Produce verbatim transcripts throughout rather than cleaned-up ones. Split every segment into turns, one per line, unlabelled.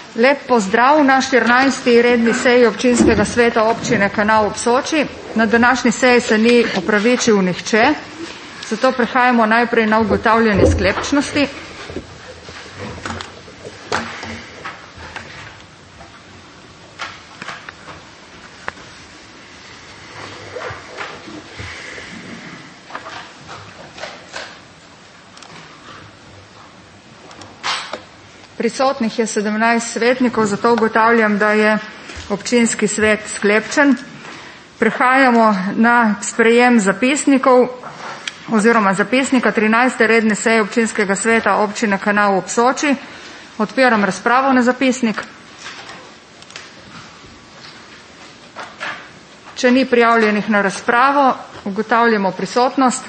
Lep pozdrav na štirinajsti redni seji občinskega sveta občine Kanal ob Soči. Na današnji seji se ni opravičil nihče, zato prehajamo najprej na ugotavljanje sklepčnosti. Prisotnih je sedemnajst svetnikov, zato ugotavljam, da je občinski svet sklepčen. Prehajamo na sprejem zapisnikov oziroma zapisnika trinajste redne seje občinskega sveta občine Kanal ob Soči. Odpiram razpravo na zapisnik. Če ni prijavljenih na razpravo, ugotavljamo prisotnost.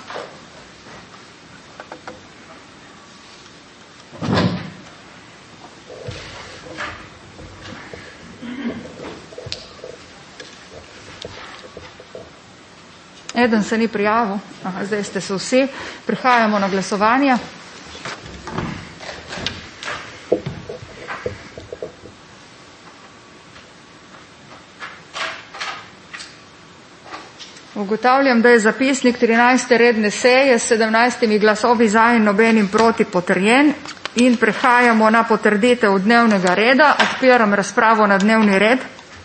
Eden se ni prijavil. Aha, zdaj ste se vsi. Prihajamo na glasovanje. Ugotavljam, da je zapisnik trinajste redne seje s sedemnajstimi glasovi za in nobenim proti potrjen in prehajamo na potrditev dnevnega reda. Odpiram razpravo na dnevni red.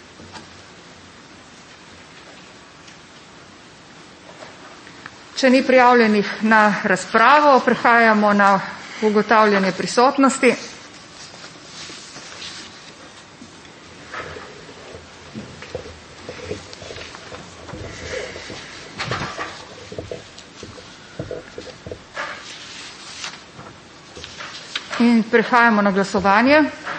Če ni prijavljenih na razpravo, prehajamo na ugotavljanje prisotnosti. In prehajamo na glasovanje.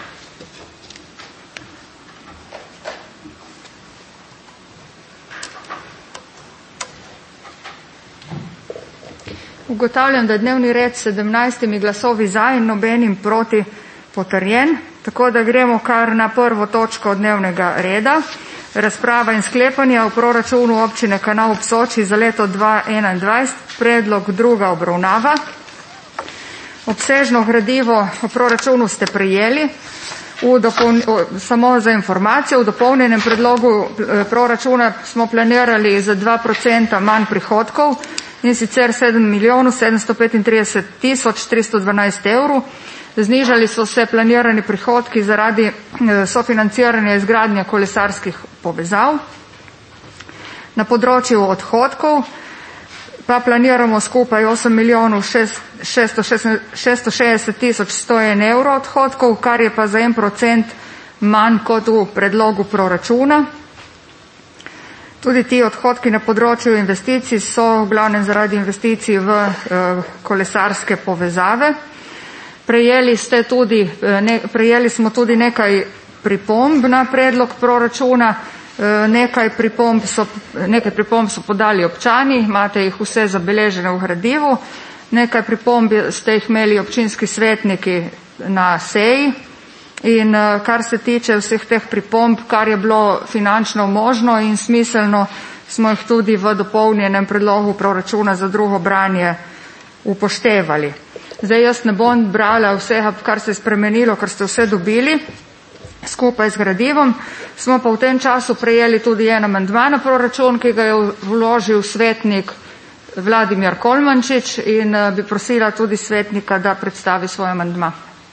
Ugotavljam, da je dnevni red s sedemnajstimi glasovi za in nobenim proti potrjen, tako da gremo kar na prvo točko dnevnega reda. Razprava in sklepanje o proračunu občine Kanal ob Soči za leto dva tisoč enaindvajset, predlog druga obravnava. Obsežno gradivo o proračunu ste prejeli. V dopoln... Samo za informacijo, v dopolnjenem predlogu proračuna smo planirali za dva procenta manj prihodkov, in sicer sedem milijonov sedemsto petintrideset tisoč tristo dvanajst evrov. Znižali so se planirani prihodki zaradi sofinanciranja izgradnje kolesarskih povezav. Na področju odhodkov pa planiramo skupaj osem milijonov šeststo šestdeset tisoč sto en evrov odhodkov, kar je pa za en procent manj kot v predlogu proračuna. Tudi ti odhodki na področju investicij so v glavnem zaradi investicij v eh, kolesarske povezave. Prejeli, ste tudi, ne, prejeli smo tudi nekaj pripomb na predlog proračuna. Eh, nekaj, pripomb so, nekaj pripomb so podali občani, imate jih vse zabeležene v gradivu. Nekaj pripomb ste jih imeli občinski svetniki na seji. In kar se tiče vseh teh pripomb, kar je bilo finančno možno in smiselno, smo jih tudi v dopolnjenem predlogu proračuna za drugo branje upoštevali. Zdaj jaz ne bom brala vsega, kar se je spremenilo, kar ste vse dobili skupaj z gradivom. Smo pa v tem času prejeli tudi en amandma na proračun, ki ga je vložil svetnik Vladimir Kolmančič, in bi prosila tudi svetnika, da predstavi svoj amandma.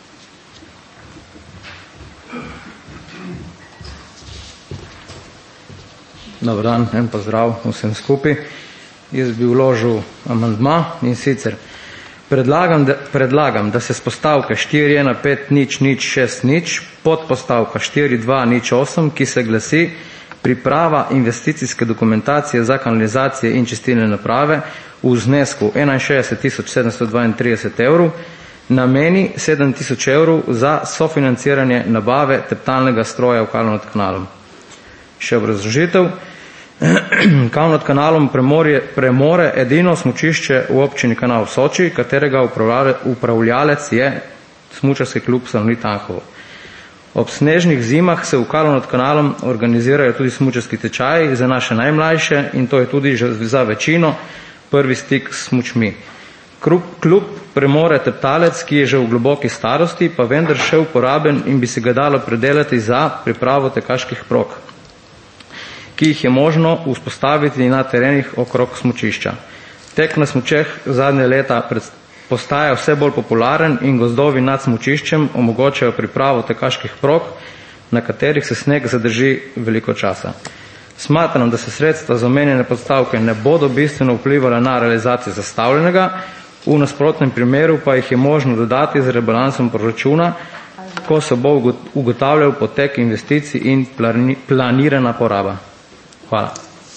Dobar dan, en pozdrav vsem skupaj. Jaz bi vložil amandma in sicer predlagam, da, predlagam, da se s postavke štiri ena pet nič nič šest nič pod postavka štiri dva nič osem, ki se glasi priprava investicijske dokumentacije za kanalizacije in čistilne naprave v znesku enainšestdeset tisoč sedemsto dvaintrideset evrov, nameni sedem tisoč evrov za sofinanciranje nabave teptalnega stroja v Kalu nad Kanalom. Še obrazložitev. Kal nad Kanalom premorje, premore edino smučišče v občini Kanal v Soči, katerega upravljalec je smučarski klub Salonit Anhovo. Ob snežnih zimah se v Kalu nad Kanalom organizirajo tudi smučarski tečaji za naše najmlajše in to je tudi za večino prvi stik s smučmi. Kljub premore teptalec, ki je že v globoki starosti, pa vendar še uporaben in bi se ga dalo predelati za pripravo tekaških prog, ki jih je možno vzpostaviti na terenih okrog smučišča. Tek na smučeh zadnje leta postaja vse bolj popularen in gozdovi nad smučiščem omogočajo pripravo tekaških prog, na katerih se sneg zadrži veliko časa. Smatram, da se sredstva za omenjene podstavke ne bodo bistveno vplivala na realizacijo zastavljenega, v nasprotnem primeru pa jih je možno dodati z rebalansom proračuna, ko se bo ugotavljal potek investicij in planirana poraba. Hvala.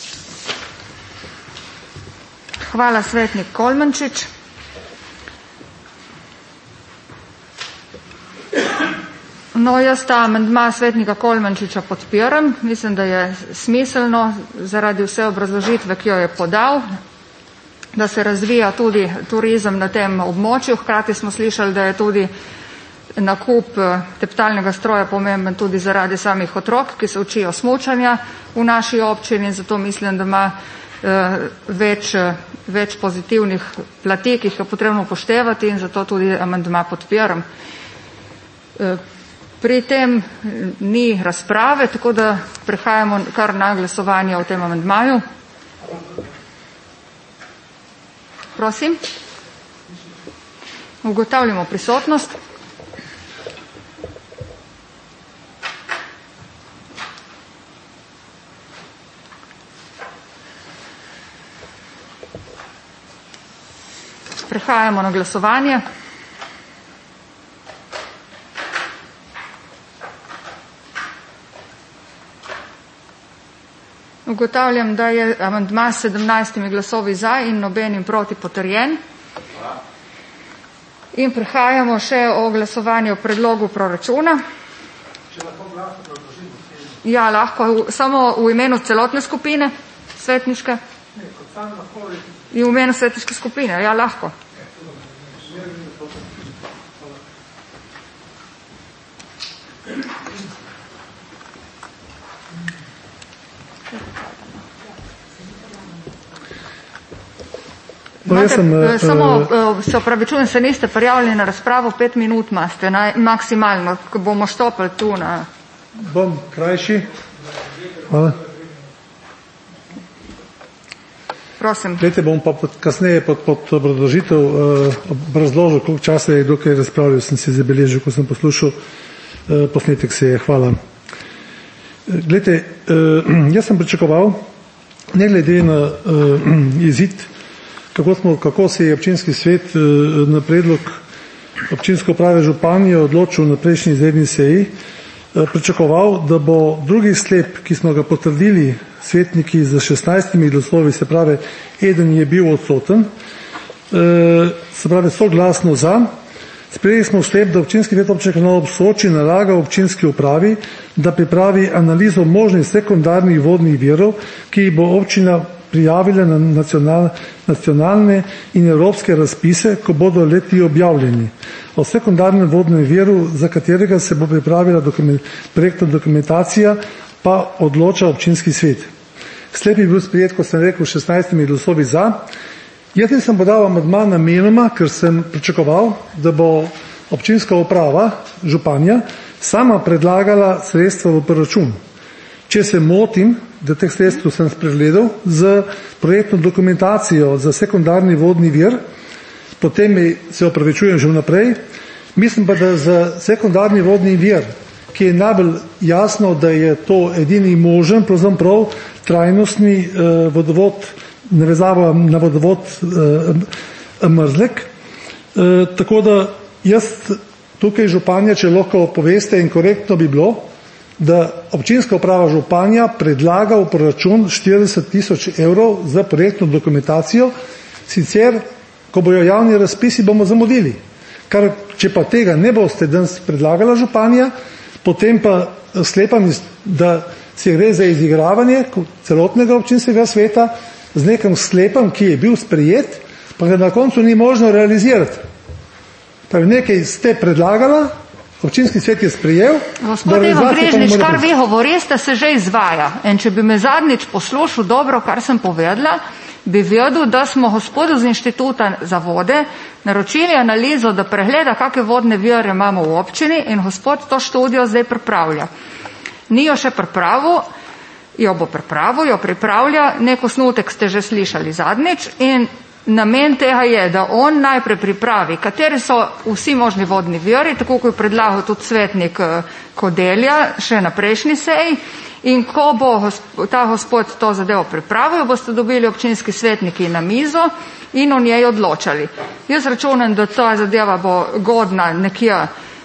Hvala, svetnik Kolmančič. No, jaz ta amandma svetnika Kolmančiča podpiram. Mislim, da je smiselno zaradi vse obrazložitve, ki jo je podal, da se razvija tudi turizem na tem območju. Hkrati smo slišali, da je tudi nakup teptalnega stroja pomemben tudi zaradi samih otrok, ki se učijo smučanja v naši občini, zato mislim, da ima eh, več, več pozitivnih plati, ki jih je potrebno upoštevati in zato tudi amandma podpiram. Eh, Pri tem ni razprave, tako da prehajamo kar na glasovanje o tem amandmaju. Prosim. Ugotavljamo prisotnost. Prehajamo na glasovanje. Ugotavljam, da je amandma s sedemnajstimi glasovi za in nobenim proti potrjen. In prehajamo še o glasovanju o predlogu proračuna. Ja, lahko, samo v imenu celotne skupine svetniške. In v imenu svetniške skupine, ja, lahko.
No, sem,
Mate, samo se opravičujem, se niste prijavili na razpravo, pet minut imate, maksimalno, ko bomo štopili tu na...
Bom krajši. Hvala.
Prosim.
Glejte, bom pa pod, kasneje pod, pod obrazložitev uh, obrazložil, koliko časa je dokaj razpravljal, sem si zabeležil, ko sem poslušal uh, posnetek seje. Hvala. Glejte, uh, jaz sem pričakoval, ne glede na uh, izid, Kako, smo, kako se je občinski svet eh, na predlog občinske uprave županje odločil na prejšnji izredni seji, eh, pričakoval, da bo drugi sklep, ki smo ga potrdili svetniki z šestnajstimi glasovi, se pravi, eden je bil odsoten, eh, se pravi, soglasno za. Sprejeli smo sklep, da občinski svet občine Kanal ob Soči nalaga občinski upravi, da pripravi analizo možnih sekundarnih vodnih virov, ki jih bo občina prijavile na nacional, nacionalne in evropske razpise, ko bodo leti objavljeni. O sekundarnem vodnem viru, za katerega se bo pripravila dokument, projektna dokumentacija, pa odloča občinski svet. Sklep je bil sprejet, kot sem rekel, šestnajstimi glasovi za. Jaz nisem podal amandma namenoma, ker sem pričakoval, da bo občinska uprava, županja, sama predlagala sredstva v proračun. Če se motim, da teh sredstv sem spregledal z projektno dokumentacijo za sekundarni vodni vir, potem se opravičujem že vnaprej. Mislim pa, da za sekundarni vodni vir, ki je najbolj jasno, da je to edini možen, pravzaprav trajnostni eh, vodovod, navezava na vodovod eh, Mrzlek. Eh, tako da jaz tukaj županja, če lahko poveste in korektno bi bilo, da občinska uprava županja predlaga v proračun štirideset tisoč evrov za projektno dokumentacijo, sicer, ko bojo javni razpisi, bomo zamudili. Kar, če pa tega ne boste danes predlagala županja, potem pa sklepam, da se gre za izigravanje celotnega občinskega sveta z nekim sklepom, ki je bil sprejet, pa ga na koncu ni možno realizirati. Torej, nekaj ste predlagala, občinski svet je sprejel.
Gospod Ivan Brežnič, kar vi govorite, se že izvaja. In če bi me zadnjič poslušal dobro, kar sem povedala, bi vedel, da smo gospodu z inštituta za vode naročili analizo, da pregleda, kakšne vodne vire imamo v občini in gospod to študijo zdaj pripravlja. Ni jo še pripravil, jo bo pripravil, jo pripravlja, nek osnutek ste že slišali zadnjič in namen tega je, da on najprej pripravi, kateri so vsi možni vodni viri, tako kot je predlagal tudi svetnik Kodelja še na prejšnji seji, in ko bo ta gospod to zadevo pripravil, boste dobili občinski svetniki na mizo in o njej odločali. Jaz računam, da ta zadeva bo godna nekje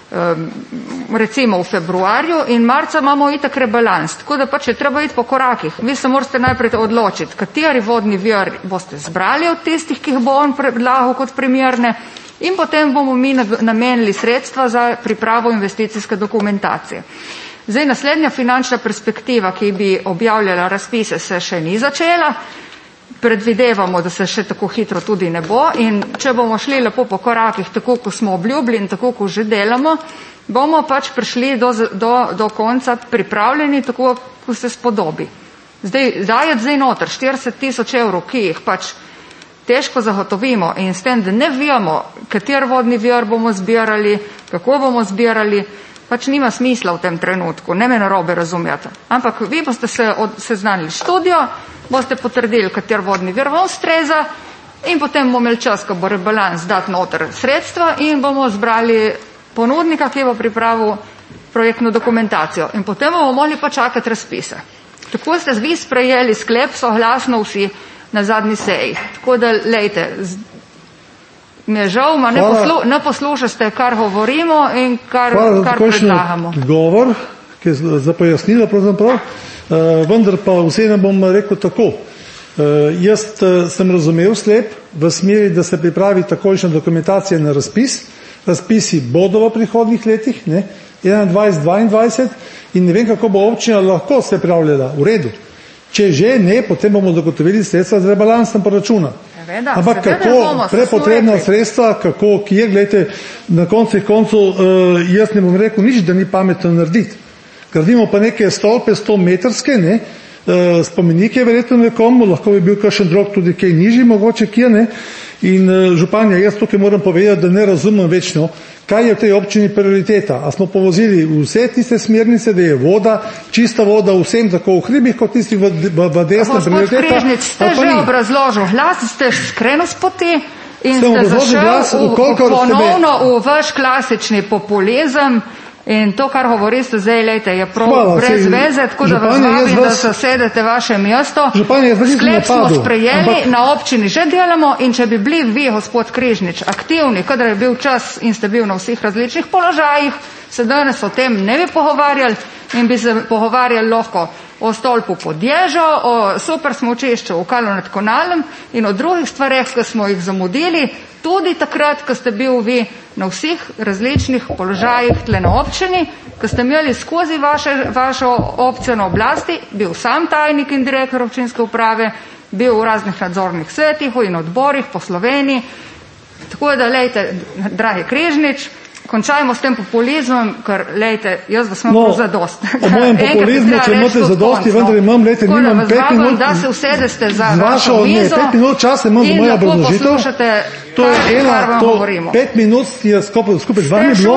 recimo v februarju in marca imamo itak rebalans, tako da pač je treba iti po korakih. Vi se morate najprej odločiti, kateri vodni vir boste zbrali od tistih, ki jih bo on predlagal kot primerne in potem bomo mi namenili sredstva za pripravo investicijske dokumentacije. Zdaj naslednja finančna perspektiva, ki bi objavljala razpise, se še ni začela. Predvidevamo, da se še tako hitro tudi ne bo in če bomo šli lepo po korakih, tako kot smo obljubili in tako kot že delamo, bomo pač prišli do, do, do konca pripravljeni tako, kot se spodobi. Zdaj, dajati zdaj noter štirideset tisoč evrov, ki jih pač težko zagotovimo in s tem, da ne vemo, kater vodni vir bomo zbirali, kako bomo zbirali, pač nima smisla v tem trenutku, ne me narobe razumete. Ampak vi boste se od, seznanili študijo, boste potrdili, kater vodni vir vam ustreza in potem bomo imeli čas, ko bo rebalans dati noter sredstva in bomo zbrali ponudnika, ki bo pripravil projektno dokumentacijo. In potem bomo mogli pa čakati razpise. Tako ste vi sprejeli sklep, soglasno vsi na zadnji seji. Tako da, lejte, mi je žal, ma ne, poslu, ne poslušate, kar govorimo in kar, kar predlagamo.
Govor, ki je za pojasnilo pravzaprav, uh, vendar pa vseeno bom rekel tako. Uh, jaz uh, sem razumel sklep v smeri, da se pripravi takojšnja dokumentacija na razpis. Razpisi bodo v prihodnih letih, ne, enaindvajset dvaindvajset in ne vem, kako bo občina lahko se pripravljala. V redu. Če že ne, potem bomo zagotovili sredstva z rebalansom proračuna.
Seveda,
ampak
seveda
kako
bomo,
prepotrebna sredstva, kako, kje, gledajte, na koncu koncu, uh, jaz ne bom rekel nič, da ni pametno narediti. Gradimo pa neke stolpe sto metrske, ne, uh, spomenike verjetno nekomu, lahko bi bil kakšen drug tudi kaj nižji, mogoče kje, ne. In uh, županja, jaz tukaj moram povedati, da ne razumem večno, kaj je v tej občini prioriteta. A smo povozili vse tiste smernice, da je voda, čista voda vsem, tako v hribih, kot tisti v, v, v desna prioriteta.
Gospod Križnič, ste že obrazložil glas, ste skrenil s poti in
ste,
ste zašel
glas,
v, ponovno v vaš klasični populizem in to, kar govorite zdaj, lejte, je prav Hvala, brez sej, veze, tako da vas vabim, da se sedete vaše mesto. Sklep smo sprejeli, ampak na občini že delamo in če bi bili vi, gospod Križnič, aktivni, kadar je bil čas in ste bil na vseh različnih položajih, se danes o tem ne bi pogovarjali in bi se pogovarjali lahko o stolpu pod ježo, o super smučišču v Kalu nad Konalem in o drugih stvareh, ki smo jih zamudili, tudi takrat, ko ste bil vi na vseh različnih položajih tle na občini, ko ste imeli skozi vaše, vašo opcijo na oblasti, bil sam tajnik in direktor občinske uprave, bil v raznih nadzornih svetih in odborih po Sloveniji. Tako da, lejte, dragi Križnič, končajmo s tem populizmom, ker, lejte, jaz vas imam no, za dost.
O mojem populizmu, če imate za dosti, vendar imam, lejte, nimam pet minut.
Da se usedeste za
vašo mizo
ne,
pet minut časa imam za moja obrazložitev. To je ena, to pet minut je skupaj, skupaj z vami bilo.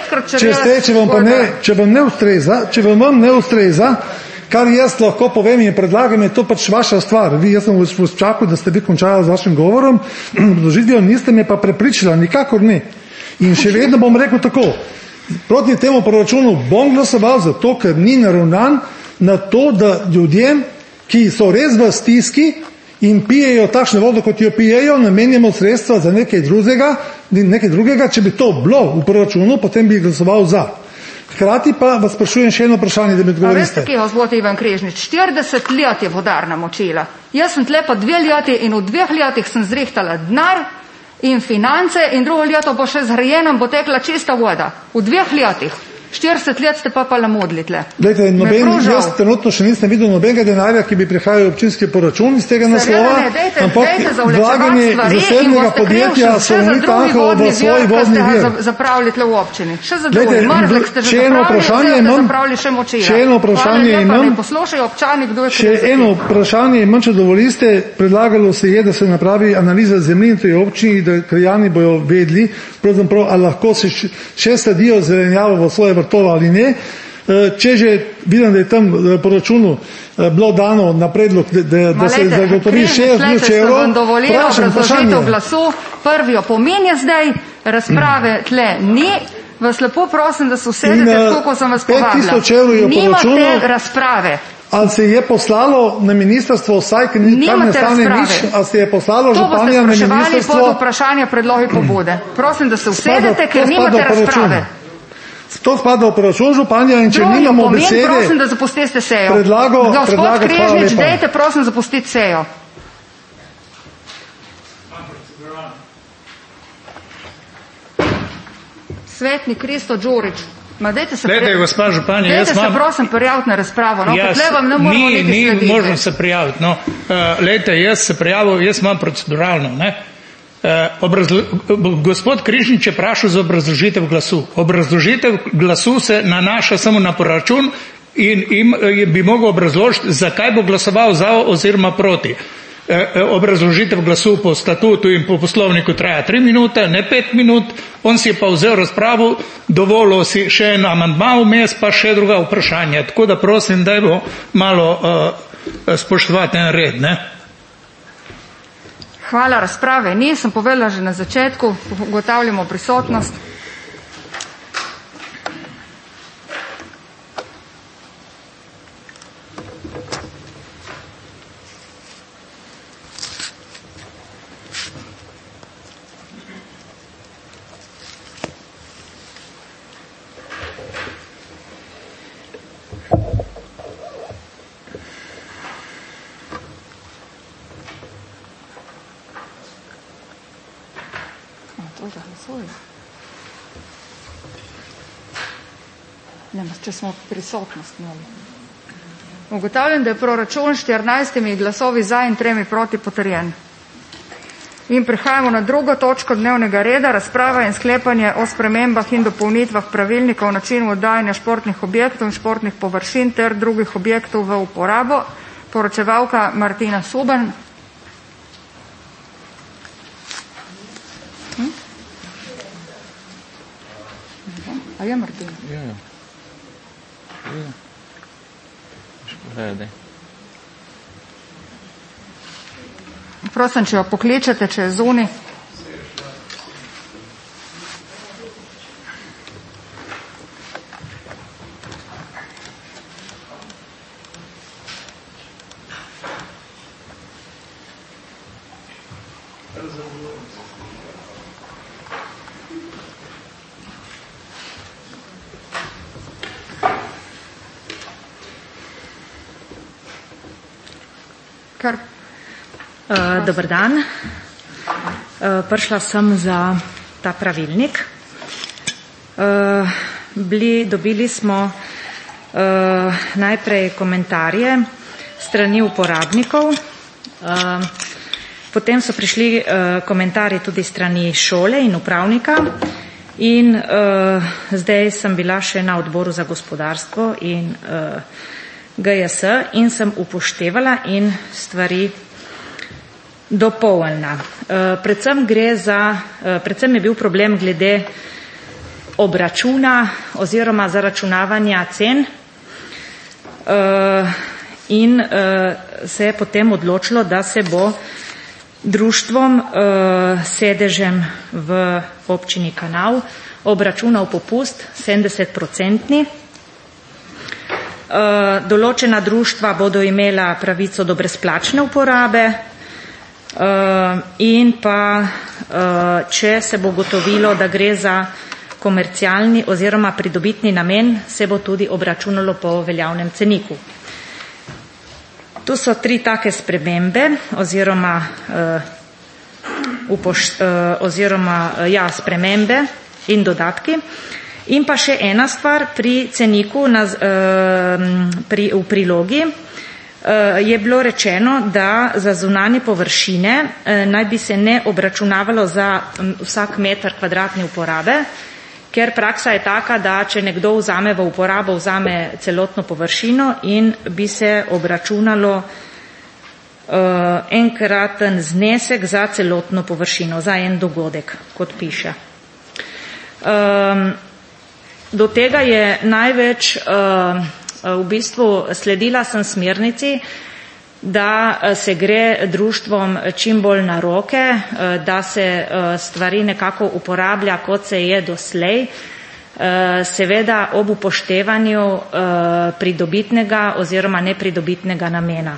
Če ste, če vam pa ne, če vam ne ustreza, če vam vam ne ustreza, kar jaz lahko povem in predlagam, je to pač vaša stvar. Vi, jaz sem vas čakal, da ste vi končali z vašim govorom, obrazložitvijo niste me pa prepričala, nikakor ne. In še vedno bom rekel tako, proti temu proračunu bom glasoval zato, ker ni naravnan na to, da ljudem, ki so res v stiski in pijejo takšno vodo, kot jo pijejo, namenjamo sredstva za nekaj drugega, nekaj drugega, če bi to bilo v proračunu, potem bi glasoval za. Hkrati pa vas sprašujem še eno vprašanje, da mi odgovorite.
A veste, ki je gospod Ivan Križnič, štirideset let je vodarna močila. Jaz sem tle pa dve leti in v dveh letih sem zrihtala denar in finance in drugo leto bo še zgrajena, bo tekla čista voda. V dveh letih. štirideset let ste pa palamodili tle.
Glejte, noben, jaz trenutno še nisem videl nobenega denarja, ki bi prihajal občinski proračun iz tega naslova, ampak vlaganje zasebnega podjetja Salonit Anhovo v svoj vodni vir.
Zapravili tle v občini. Še za drugi. Mrzlek ste že zapravili, ste zapravili še močila.
Še eno vprašanje imam.
Ne poslušajo občani, kdo je
še eno vprašanje imam, če dovoliste. Predlagalo se je, da se napravi analiza zemljin v tej občini, da krajani bojo vedli, pravzaprav, ali lahko se še sadijo zelenjavo v svoje vrtove ali ne. Če že vidim, da je tam po računu bilo dano na predlog, da, da, da se zagotovi šest tisoč evrov, vprašam vprašanje.
Glasu, prvi opomin je zdaj, razprave tle ni, vas lepo prosim, da se usedete, koliko sem vas povabila. Nimate razprave.
Ali se je poslalo na ministrstvo vsaj, kar ne stane nič, ali se je poslalo županja na ministrstvo?
To boste spraševali pod vprašanje predlogi pobude. Prosim, da se usedete, ker nimate razprave.
To spada v proračun županja in če
Drugi
nimamo
pomen,
besede,
prosim, da zapustite sejo.
predlago,
Gospod
predlago,
Krežnič, dejte, prosim, zapustiti sejo. Svetnik Kristo Đurić. Ma dajte se,
Dajte, gospa županja,
dajte
jaz
se
imam...
prosim prijaviti na razpravo. No,
Jaz,
vam ne moramo
ni,
niti slediti.
Ni možno se prijaviti. No. Uh, lejte, jaz se prijavil, jaz imam proceduralno. Ne? Uh, obrazlo, gospod Križnič je vprašal za obrazložitev glasu. Obrazložitev glasu se nanaša samo na proračun in im, bi mogel obrazložiti, zakaj bo glasoval za oziroma proti. Obrazložitev glasu po statutu in po poslovniku traja tri minute, ne pet minut, on si je pa vzel razpravo, dovolil si še en amandma vmes, pa še druga vprašanja. Tako da prosim, da bo malo uh, spoštovati en red. Ne?
Hvala, razprave ni, sem povedala že na začetku, ugotavljamo prisotnost. Ne, če smo prisotnost imeli. Ugotavljam, da je proračun štirinajstimi glasovi za in tremi proti potrjen. In prehajamo na drugo točko dnevnega reda, razprava in sklepanje o spremembah in dopolnitvah pravilnika o načinu oddajanja športnih objektov in športnih površin ter drugih objektov v uporabo. Poročevalka Martina Suban. Hm? A je Martina?
Ja, ja. Ja. Gledaj.
Prosim, če jo pokličete, če je zunaj. Kar.
Uh, dober dan. Uh, prišla sem za ta pravilnik. Uh, bili, dobili smo uh, najprej komentarje strani uporabnikov, uh, potem so prišli uh, komentarji tudi strani šole in upravnika in uh, zdaj sem bila še na odboru za gospodarstvo in uh, G J S in sem upoštevala in stvari dopolnila. Predvsem gre za, predvsem je bil problem glede obračuna oziroma zaračunavanja cen in se je potem odločilo, da se bo društvom sedežem v občini Kanal obračunal popust sedemdeset odstotni. Določena društva bodo imela pravico do brezplačne uporabe in pa, če se bo gotovilo, da gre za komercialni oziroma pridobitni namen, se bo tudi obračunalo po veljavnem ceniku. Tu so tri take spremembe oziroma, upoš, oziroma ja, spremembe in dodatki. In pa še ena stvar pri ceniku na, pri, v prilogi je bilo rečeno, da za zunanje površine naj bi se ne obračunavalo za vsak meter kvadratni uporabe, ker praksa je taka, da če nekdo vzame v uporabo, vzame celotno površino in bi se obračunalo enkraten znesek za celotno površino, za en dogodek, kot piše. Do tega je največ v bistvu sledila sem smernici, da se gre društvom čim bolj na roke, da se stvari nekako uporablja, kot se je doslej, seveda ob upoštevanju pridobitnega oziroma nepridobitnega namena.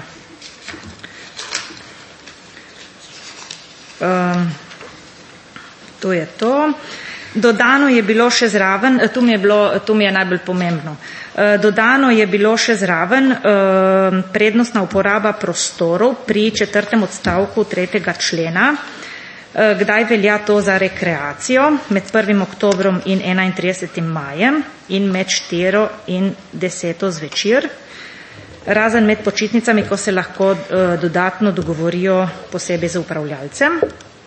To je to. Dodano je bilo še zraven, tu mi je, bilo, tu mi je najbolj pomembno, dodano je bilo še zraven prednostna uporaba prostorov pri četrtem odstavku tretjega člena, kdaj velja to za rekreacijo med prvim oktobrom in enaintridesetim majem in med štiro in deseto zvečer, razen med počitnicami, ko se lahko dodatno dogovorijo posebej z upravljalcem.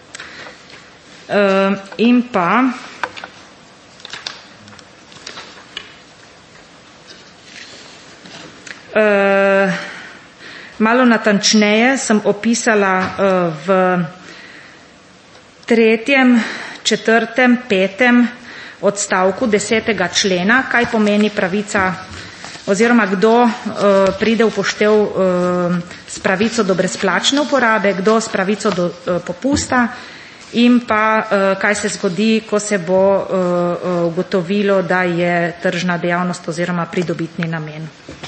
In pa Uh, malo natančneje sem opisala uh, v tretjem, četrtem, petem odstavku desetega člena, kaj pomeni pravica oziroma kdo uh, pride v poštev uh, s pravico do brezplačne uporabe, kdo s pravico do uh, popusta in pa uh, kaj se zgodi, ko se bo uh, ugotovilo, da je tržna dejavnost oziroma pridobitni namen.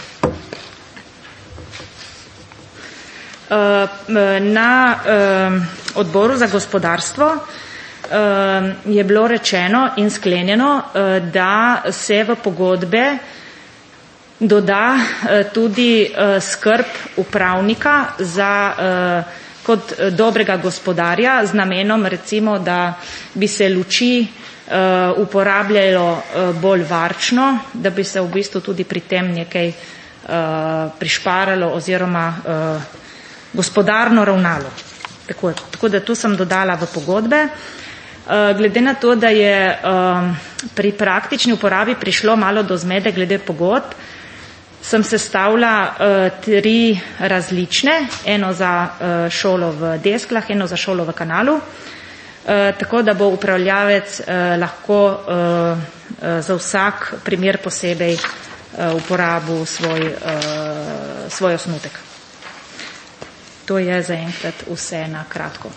Na odboru za gospodarstvo je bilo rečeno in sklenjeno, da se v pogodbe doda tudi skrb upravnika za, kot dobrega gospodarja z namenom recimo, da bi se luči uporabljalo bolj varčno, da bi se v bistvu tudi pri tem nekaj prišparalo oziroma gospodarno ravnalo. Tako, tako da tu sem dodala v pogodbe. Glede na to, da je pri praktični uporabi prišlo malo do zmede glede pogodb, sem sestavila tri različne, eno za šolo v Desklah, eno za šolo v Kanalu, tako da bo upravljavec lahko za vsak primer posebej uporabil svoj, svoj osnutek. To je zaenkrat vse na kratko.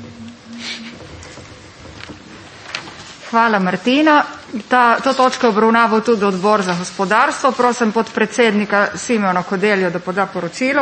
Hvala, Martina. Ta, to točko obravnaval tudi odbor za gospodarstvo. Prosim podpredsednika Simona Kodeljo, da poda poročilo.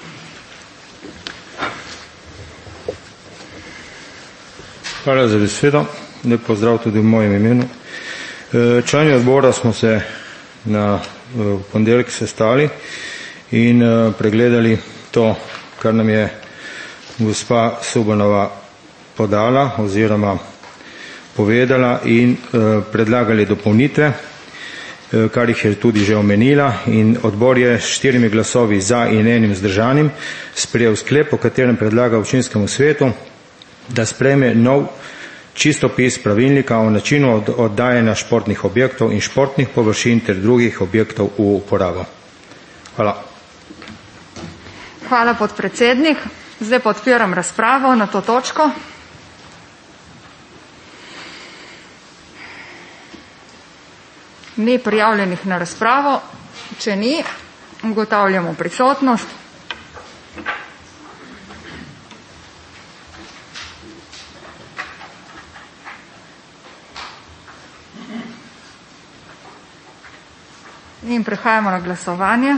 Hvala za besedo. Lep pozdrav tudi v mojem imenu. Člani odbora smo se na ponedeljek sestali in pregledali to, kar nam je gospa Subanova podala oziroma povedala in eh, predlagali dopolnitve, eh, kar jih je tudi že omenila, in odbor je s štirimi glasovi za in enim vzdržanim sprejel sklep, po katerem predlaga občinskemu svetu, da sprejme nov čistopis pravilnika o načinu od, oddajanja športnih objektov in športnih površin ter drugih objektov v uporabo. Hvala.
Hvala, podpredsednik. Zdaj podpiram razpravo na to točko. Ni prijavljenih na razpravo. Če ni, ugotavljamo prisotnost. In prehajamo na glasovanje.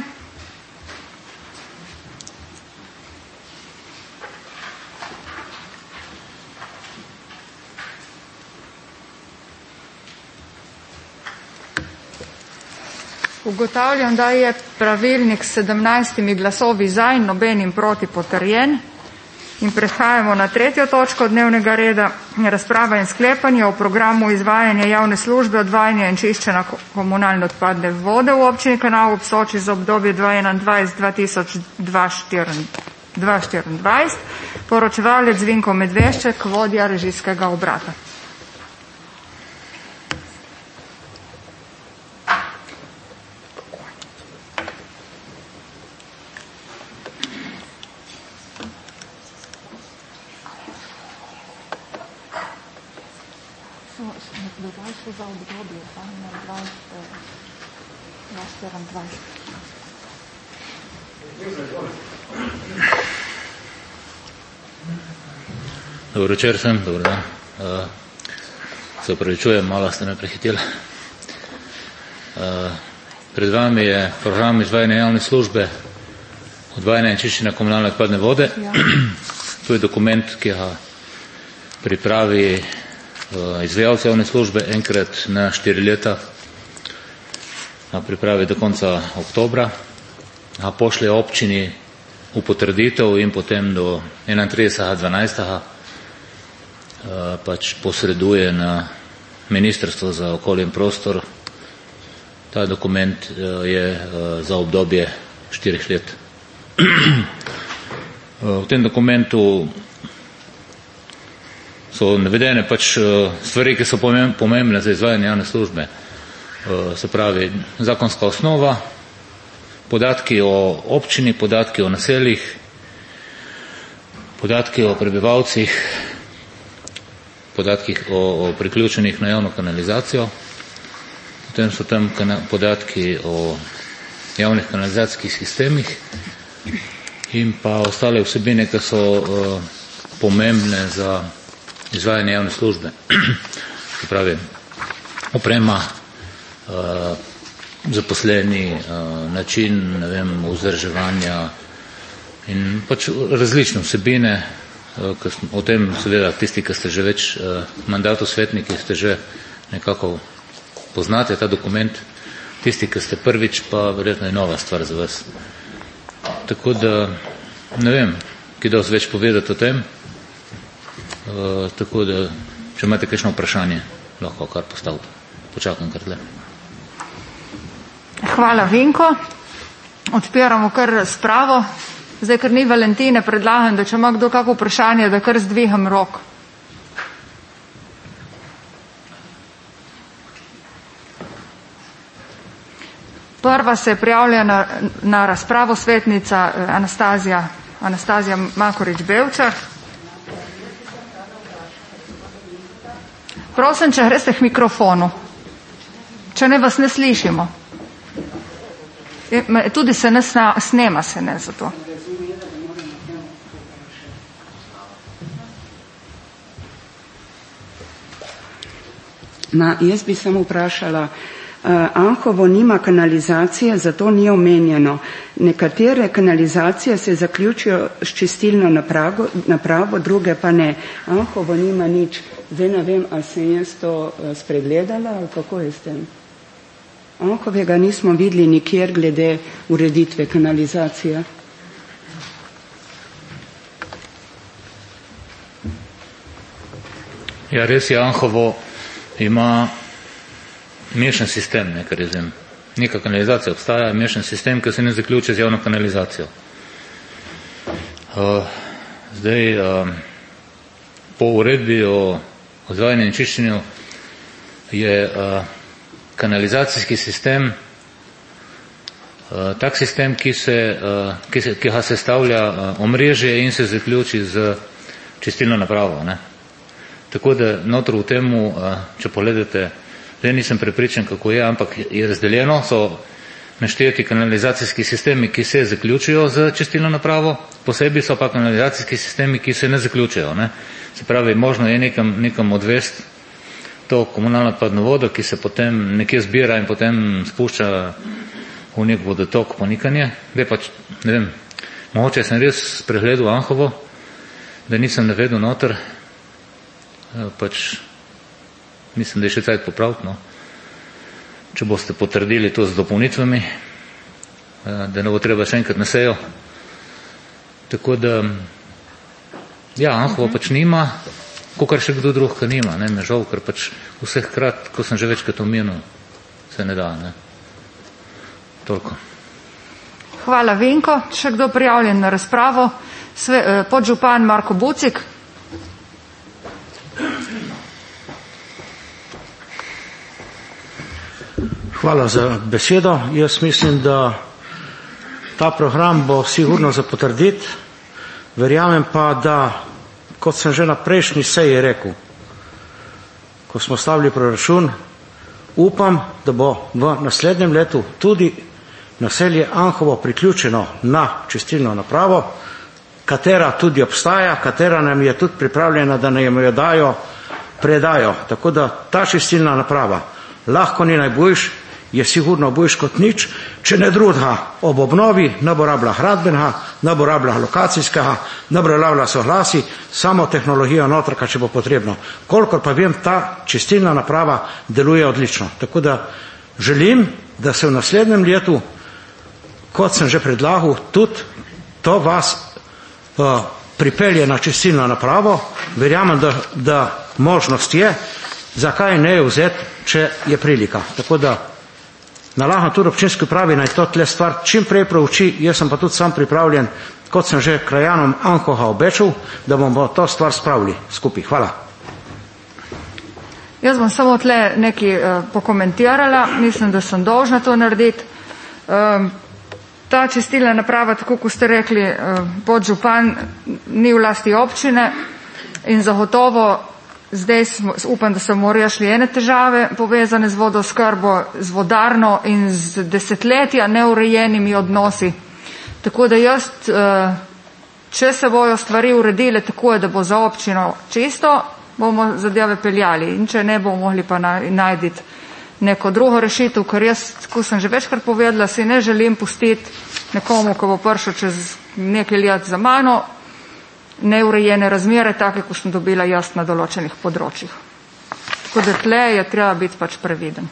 Ugotavljam, da je pravilnik s sedemnajstimi glasovi za in nobenim proti potrjen. In prehajamo na tretjo točko dnevnega reda, razprava in sklepanje o programu izvajanja javne službe odvajanja in čiščenja komunalne odpadne vode v občini Kanal ob Soči za obdobje dva tisoč enaindvajset do dva tisoč štiriindvajset. Poročevalec Vinko Medvešček, vodja režijskega obrata. Za obdobje dva tisoč enaindvajset do dva tisoč štiriindvajset.
Dobro večer sem, dobro dan. Uh, se opravičujem, malo ste me prehiteli. Uh, pred vami je program izvajanja javne službe odvajanja in čiščenja komunalne odpadne vode. Ja. To je dokument, ki ga pripravi izvajalce javne službe enkrat na štiri leta, pripravi do konca oktobra, a pošlje občini v potrditev in potem do enaintridesetega dvanajstega pač posreduje na Ministrstvo za okolje in prostor. Ta dokument je za obdobje štirih let. V tem dokumentu so navedene pač stvari, ki so pomembne za izvajanje javne službe. Se pravi, zakonska osnova, podatki o občini, podatki o naseljih, podatki o prebivalcih, podatki o, o priključenih na javno kanalizacijo, potem so tam podatki o javnih kanalizacijskih sistemih in pa ostale vsebine, ki so uh, pomembne za izvajanje javne službe. Se pravi, oprema, uh, zaposleni, uh, način, ne vem, vzdrževanja in pač različne vsebine, uh, smo, o tem seveda tisti, ki ste že več uh, mandatov svetniki, ste že nekako poznate ta dokument, tisti, ki ste prvič, pa verjetno je nova stvar za vas. Tako da, ne vem, kaj dosti več povedati o tem. Uh, tako da, če imate kakšno vprašanje, lahko kar postavite. Počakam kar tle.
Hvala, Vinko. Odpiramo kar razpravo. Zdaj, ker ni Valentine, predlagam, da če ima kdo kako vprašanje, da kar zdviham rok. Prva se je prijavljena na, na razpravo svetnica Anastazija, Anastazija Makorič-Bevčar. Prosim, če greste k mikrofonu. Če ne, vas ne slišimo. Tudi se ne sna, snema se ne zato.
Ma, jaz bi samo vprašala, Anhovo nima kanalizacije, zato ni omenjeno. Nekatere kanalizacije se zaključijo s čistilno napravo, napravo, druge pa ne. Anhovo nima nič. Zdaj ne vem, ali sem jaz to spregledala, ali kako je s tem. Anhovega nismo videli nikjer glede ureditve kanalizacije.
Ja, res je, Anhovo ima mešan sistem, ne, kar je zem. Neka kanalizacija obstaja, mešan sistem, ki se ne zaključi z javno kanalizacijo. Uh, zdaj, uh, po uredbi o odvajanju in čiščenju je uh, kanalizacijski sistem uh, tak sistem, ki, se, uh, ki, se, ki ga sestavlja uh, omrežje in se zaključi z čistilno napravo. Ne. Tako da notro v temu, uh, če pogledate, zdaj nisem prepričan, kako je, ampak je razdeljeno, so našteti kanalizacijski sistemi, ki se zaključijo z čistilno napravo, posebej so pa kanalizacijski sistemi, ki se ne zaključijo. Ne. Se pravi, možno je nekam, nekam odvesti to komunalno odpadno vodo, ki se potem nekje zbira in potem spušča v nek vodotok ponikanje. Zdaj pač, ne vem, mogoče sem res pregledal Anhovo, da nisem navedel noter, pač mislim, da je še cajt popraviti, no. Če boste potrdili to z dopolnitvami, da ne bo treba še enkrat na sejo. Tako da Ja, Anhovo pač nima, kakor še kdo drug, ki nima, ne, me žal, ker pač vseh krat, ko sem že večkrat omenil, se ne da, ne. Toliko.
Hvala, Vinko. Še kdo prijavljen na razpravo? Sve, eh, podžupan Marko Bucik.
Hvala za besedo. Jaz mislim, da ta program bo sigurno za potrditi. Verjamem pa, da, kot sem že na prejšnji seji rekel, ko smo stavili proračun, upam, da bo v naslednjem letu tudi naselje Anhovo priključeno na čistilno napravo, katera tudi obstaja, katera nam je tudi pripravljena, da nam jo dajo, predajo. Tako da ta čistilna naprava lahko ni najboljš, je sigurno boljš kot nič, če ne drugega ob obnovi, ne bo rabila gradbenega, ne bo rabila lokacijskega, ne bo rabila soglasi, samo tehnologijo notrka, če bo potrebno. Kolikor pa vem, ta čistilna naprava deluje odlično. Tako da želim, da se v naslednjem letu, kot sem že predlagal, tudi to vas uh, pripelje na čistilno napravo. Verjamem, da, da možnost je, zakaj ne je vzeti, če je prilika. Tako da nalagam tudi občinski upravi, naj to tle stvar čim prej prouči. Jaz sem pa tudi sam pripravljen, kot sem že krajanom Anhova obečal, da bomo to stvar spravili skupaj. Hvala.
Jaz bom samo tle nekaj uh, pokomentirala. Mislim, da sem dolžna to narediti. Um, ta čistilna naprava, tako kot ste rekli, uh, podžupan, ni v lasti občine in zagotovo zdaj smo, upam, da so morajo šli ene težave povezane z vodoskrbo, z vodarno in z desetletja neurejenimi odnosi. Tako da jaz, če se bojo stvari uredile tako, da bo za občino čisto, bomo zadeve peljali. In če ne, bomo mogli pa najti neko drugo rešitev, ker jaz, ko sem že večkrat povedala, si ne želim pustiti nekomu, ko bo prišel čez nekaj let za mano, neurejene razmere, take, ko sem dobila jaz na določenih področjih. Tako da tle je treba biti pač previden.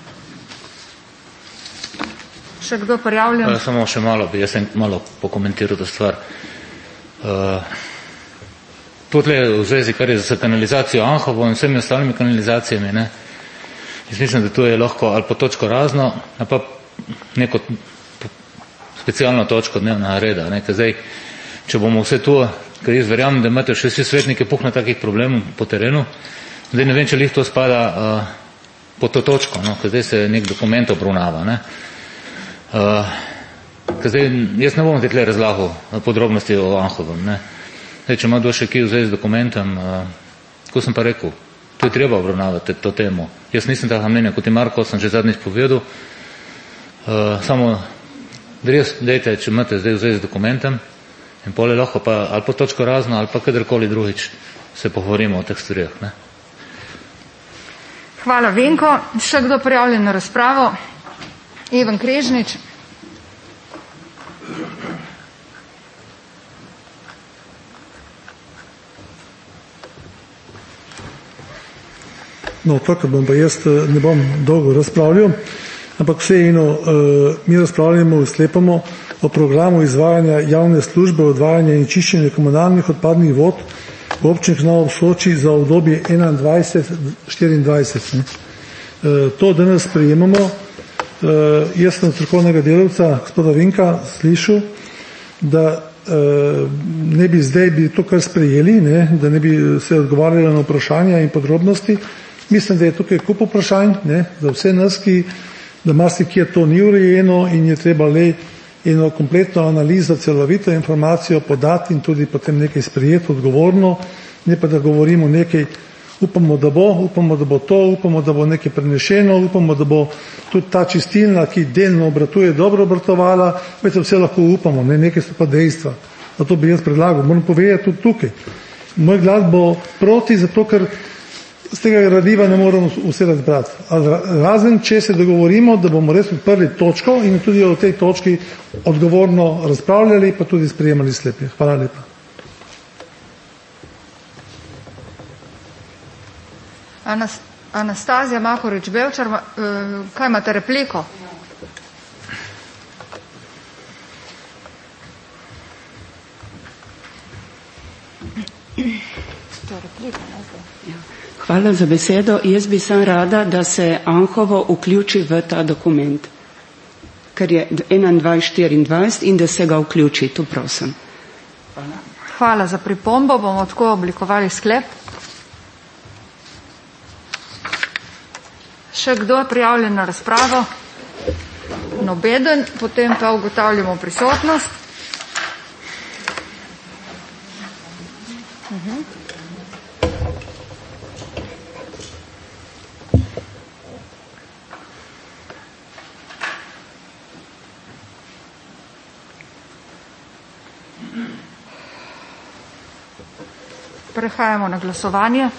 Še kdo prijavljen?
Uh, samo še malo bi, jaz sem malo pokomentiral to stvar. Uh, to tle v zvezi, kar je z kanalizacijo Anhovo in vsemi ostalimi kanalizacijami, ne, jaz mislim, da tu je lahko ali po točko razno, ali pa neko specialno točko dnevnega reda, ne, ker zdaj, če bomo vse to, ker jaz verjamem, da imate še vsi svetniki puhna takih problemov po terenu. Zdaj ne vem, če lih to spada uh, po to točko, no, ker zdaj se nek dokument obravnava. Ne. Uh, ker zdaj, jaz ne bom tekle razlagal podrobnosti o Anhovem. Ne. Zdaj, če ima kdo še kje v zvezi z dokumentom, uh, ko sem pa rekel, to je treba obravnavati, to temo. Jaz nisem takega mnenja, kot je Marko, sem že zadnjič povedal. Uh, samo, res, dejte, če imate zdaj v zvezi z dokumentom, in pole lahko pa ali po točko razno, ali pa kadarkoli drugič se pogovorimo o teh stvareh. Ne?
Hvala, Vinko. Še kdo prijavljen na razpravo? Ivan Križnič.
No, tako bom pa jaz ne bom dolgo razpravljal, ampak vseeno uh, mi razpravljamo in sklepamo o programu izvajanja javne službe odvajanja in čiščenja komunalnih odpadnih vod v občini Novo Soči za obdobje enaindvajset štiriindvajset. E, to danes sprejemamo. E, jaz sem strokovnega delavca, gospoda Vinka, slišal, da e, ne bi zdaj bi to kar sprejeli, ne, da ne bi se odgovarjali na vprašanja in podrobnosti. Mislim, da je tukaj kup vprašanj, ne, za vse nas, ki, da marsikje to ni urejeno in je treba le eno kompletno analizo, celovito informacijo podati in tudi potem nekaj sprejeti odgovorno, ne pa da govorimo nekaj, upamo, da bo, upamo, da bo to, upamo, da bo nekaj prenešeno, upamo, da bo tudi ta čistilna, ki delno obratuje, dobro obratovala, veste, vse lahko upamo, ne, nekaj so pa dejstva. Zato bi jaz predlagal, moram povedati tudi tukaj. Moj glas bo proti, zato ker z tega gradiva ne moramo vse razbrati. Razen, če se dogovorimo, da bomo res odprli točko in tudi o tej točki odgovorno razpravljali, pa tudi sprejemali sklepe. Hvala lepa.
Anastazija Mahorič-Bevčar, kaj imate repliko?
Hvala za besedo. Jaz bi sem rada, da se Anhovo vključi v ta dokument, ker je enaindvajset štiriindvajset in da se ga vključi. Tu prosim. Hvala.
Hvala za pripombo. Bomo tako oblikovali sklep. Še kdo je prijavljen na razpravo? Nobeden. Potem pa ugotavljamo prisotnost. Uh-huh. Prehajamo na glasovanje.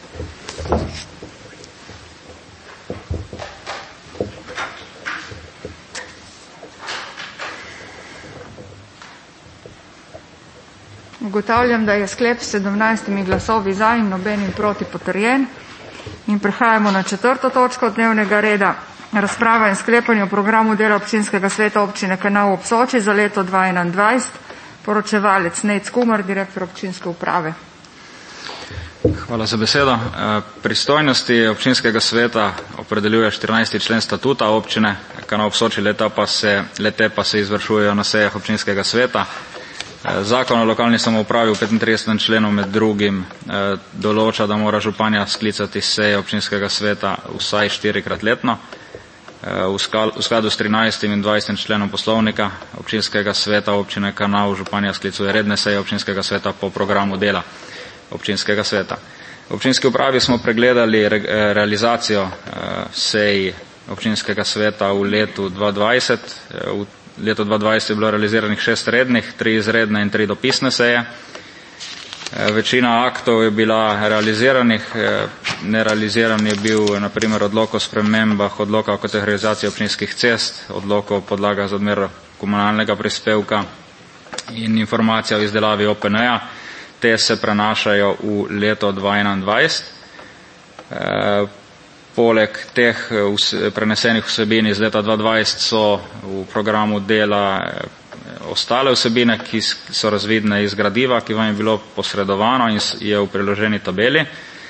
Ugotavljam, da je sklep s sedemnajstimi glasovi za in nobenim proti potrjen. In prehajamo na četrto točko dnevnega reda. Razprava in sklepanje o programu dela občinskega sveta občine Kanal ob Soči za leto dva tisoč enaindvajset. Poročevalec Nejc Kumar, direktor občinske uprave.
Hvala za besedo. Pristojnosti občinskega sveta opredeljuje štirinajsti člen statuta občine Kanal ob Soči, leta pa se, lete pa se izvršujejo na sejah občinskega sveta. Zakon o lokalni samoupravi v petintridesetem členu med drugim določa, da mora županja sklicati seje občinskega sveta vsaj štirikrat letno. V skladu s trinajstim in dvajsetim členom poslovnika občinskega sveta občine Kanal županja sklicuje redne seje občinskega sveta po programu dela občinskega sveta. V občinski upravi smo pregledali re, realizacijo eh, sej občinskega sveta v letu dva tisoč dvajset. V letu dva tisoč dvajset je bilo realiziranih šest rednih, tri izredne in tri dopisne seje. Eh, večina aktov je bila realiziranih, eh, nerealiziran je bil na primer odlok o spremembah odloka o kategorizaciji občinskih cest, odlok o podlagah za odmero komunalnega prispevka in informacija o izdelavi O P N-ja. Te se prenašajo v leto dva tisoč enaindvajset. E, poleg teh prenesenih vsebin iz leta dva tisoč dvajset so v programu dela ostale vsebine, ki so razvidne iz gradiva, ki vam je bilo posredovano in je v priloženi tabeli.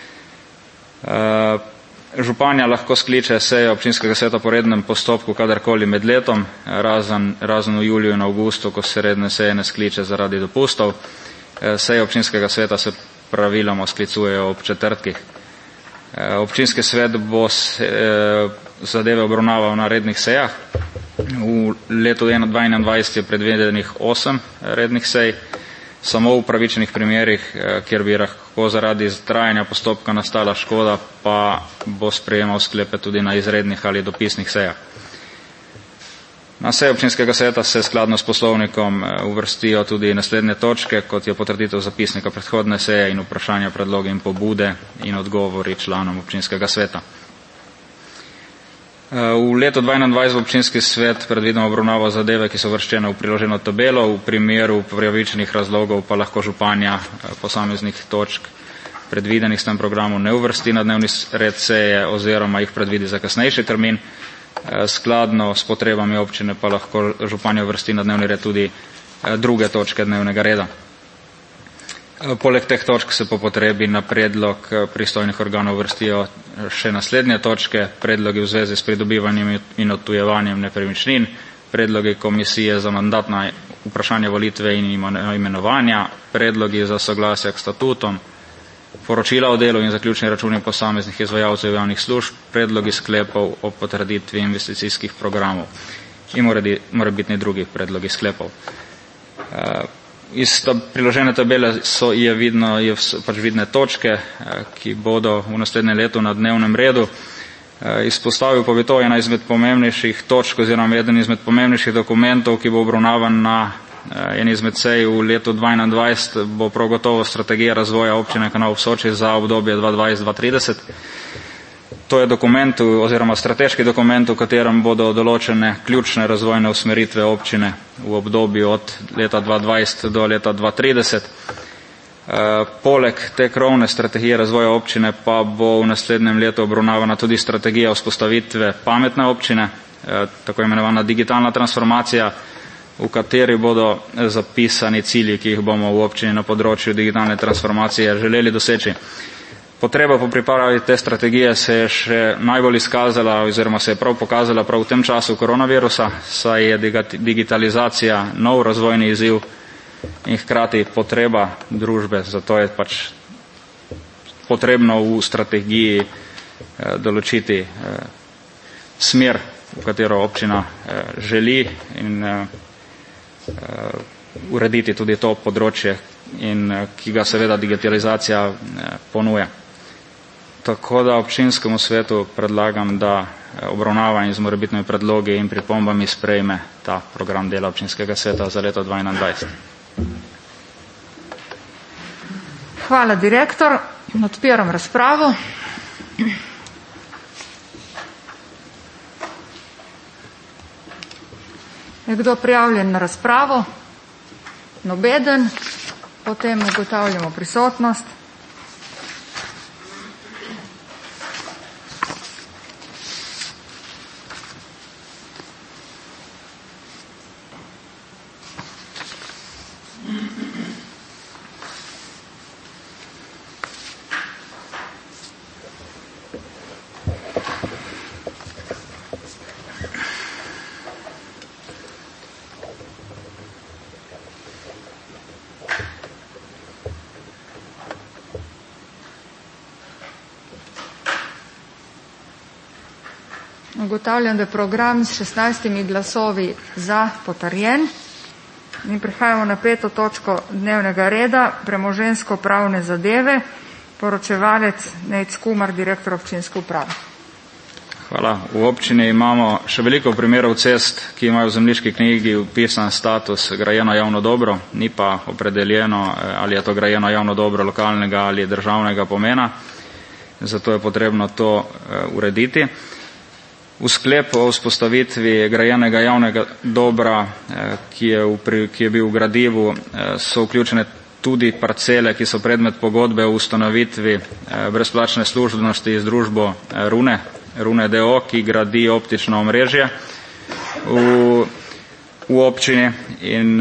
E, županja lahko skliče sejo občinskega sveta po rednem postopku kadarkoli med letom, razen, razen v juliju in avgustu, ko se redne seje ne skliče zaradi dopustov. Seje občinskega sveta se praviloma sklicujejo ob četrtkih. Občinski svet bo zadeve obravnaval na rednih sejah. V letu dva tisoč enaindvajset je predvidenih osem rednih sej. Samo v upravičenih primerih, kjer bi lahko zaradi trajanja postopka nastala škoda, pa bo sprejemal sklepe tudi na izrednih ali dopisnih sejah. Na seji občinskega sveta se skladno s poslovnikom uvrstijo tudi naslednje točke, kot je potrditev zapisnika predhodne seje in vprašanja, predloge in pobude in odgovori članom občinskega sveta. V letu dva tisoč enaindvajset v občinski svet predvidimo obravnavo zadeve, ki so vrščene v priloženo tabelo, v primeru pravičnih razlogov pa lahko županja posameznih točk predvidenih s tem programom ne uvrsti na dnevni red seje oziroma jih predvidi za kasnejši termin. Skladno s potrebami občine pa lahko županja uvrsti na dnevni red tudi druge točke dnevnega reda. Poleg teh točk se po potrebi na predlog pristojnih organov uvrstijo še naslednje točke: predlogi v zvezi s pridobivanjem in odtujevanjem nepremičnin, predlogi komisije za mandatna vprašanja volitve in imenovanja, predlogi za soglasje k statutom, poročila o delu in zaključni računi posameznih izvajalcev javnih služb, predlogi sklepov o potrditvi investicijskih programov in morebitni drugih predlogi sklepov. Iz priložene tabele so je vidno, je pač vidne točke, ki bodo v naslednjem letu na dnevnem redu. Izpostavil pa bi to ena izmed pomembnejših točk oziroma eden izmed pomembnejših dokumentov, ki bo obravnavan na en izmed sej v letu dva tisoč enaindvajset, bo prav gotovo strategija razvoja občine Kanal ob Soči za obdobje dva tisoč dvajset do dva tisoč trideset. To je dokument oziroma strateški dokument, v katerem bodo določene ključne razvojne usmeritve občine v obdobju od leta dva tisoč dvajset do leta dva tisoč trideset. E, poleg te krovne strategije razvoja občine pa bo v naslednjem letu obravnavana tudi strategija vzpostavitve pametne občine, e, tako imenovana digitalna transformacija. v kateri bodo zapisani cilji, ki jih bomo v občini na področju digitalne transformacije želeli doseči. Potreba po pripravi te strategije se je še najbolj izkazala oziroma se je prav pokazala prav v tem času koronavirusa, saj je digitalizacija nov razvojni izziv in hkrati potreba družbe, zato je pač potrebno v strategiji določiti smer, v katero občina želi in urediti tudi to področje, in ki ga seveda digitalizacija ponuja. Tako da občinskemu svetu predlagam, da obravnava in z morebitnimi predlogi in pripombami sprejme ta program dela občinskega sveta za leto dva tisoč enaindvajset.
Hvala, direktor. Odpiram razpravo. Je kdo prijavljen na razpravo? Nobeden. Potem ugotavljamo prisotnost. Ugotavljam, da je program s šestnajstimi glasovi za potrjen in prihajamo na peto točko dnevnega reda, premoženjsko-pravne zadeve. Poročevalec Nejc Kumar, direktor občinske uprave.
Hvala. V občini imamo še veliko primerov cest, ki imajo v zemljiški knjigi upisan status grajeno javno dobro, ni pa opredeljeno, ali je to grajeno javno dobro lokalnega ali državnega pomena, zato je potrebno to urediti. V sklep o vzpostavitvi grajenega javnega dobra, ki je, v, ki je bil v gradivu, so vključene tudi parcele, ki so predmet pogodbe o ustanovitvi brezplačne službenosti z družbo Rune, Rune D O, ki gradi optično omrežje v, v občini, in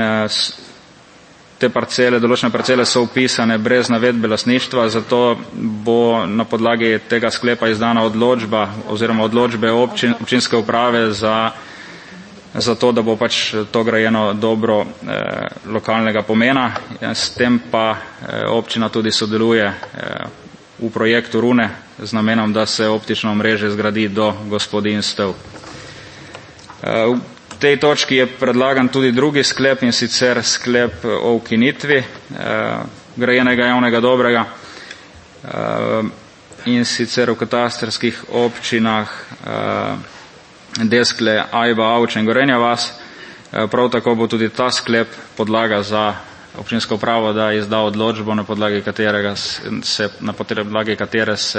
te parcele, določene parcele so upisane brez navedbe lastništva, zato bo na podlagi tega sklepa izdana odločba oziroma odločbe občin, občinske uprave za, za to, da bo pač to grajeno dobro eh, lokalnega pomena. S tem pa eh, občina tudi sodeluje eh, v projektu Rune z namenom, da se optično mreže zgradi do gospodinjstev. Eh, V tej točki je predlagan tudi drugi sklep, in sicer sklep o ukinitvi eh, grajenega javnega dobrega, eh, in sicer v katastrskih občinah eh, Deskle, Ajba, Avče in Gorenja vas. Eh, prav tako bo tudi ta sklep podlaga za občinsko upravo, da izda odločbo, na podlagi katerega se, na podlagi katere se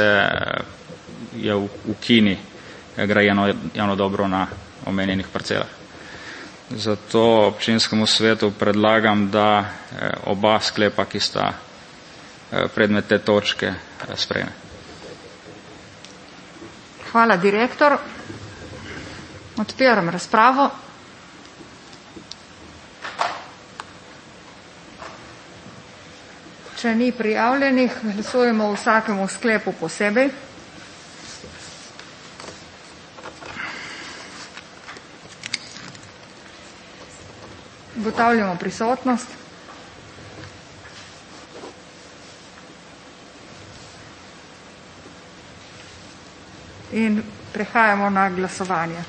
je ukini grajeno javno dobro na omenjenih parcelah. Zato občinskemu svetu predlagam, da oba sklepa, ki sta predmet te točke, sprejme.
Hvala, direktor. Odpiram razpravo. Če ni prijavljenih, glasujemo o vsakemu sklepu posebej. Ugotavljamo prisotnost. In prehajamo na glasovanje.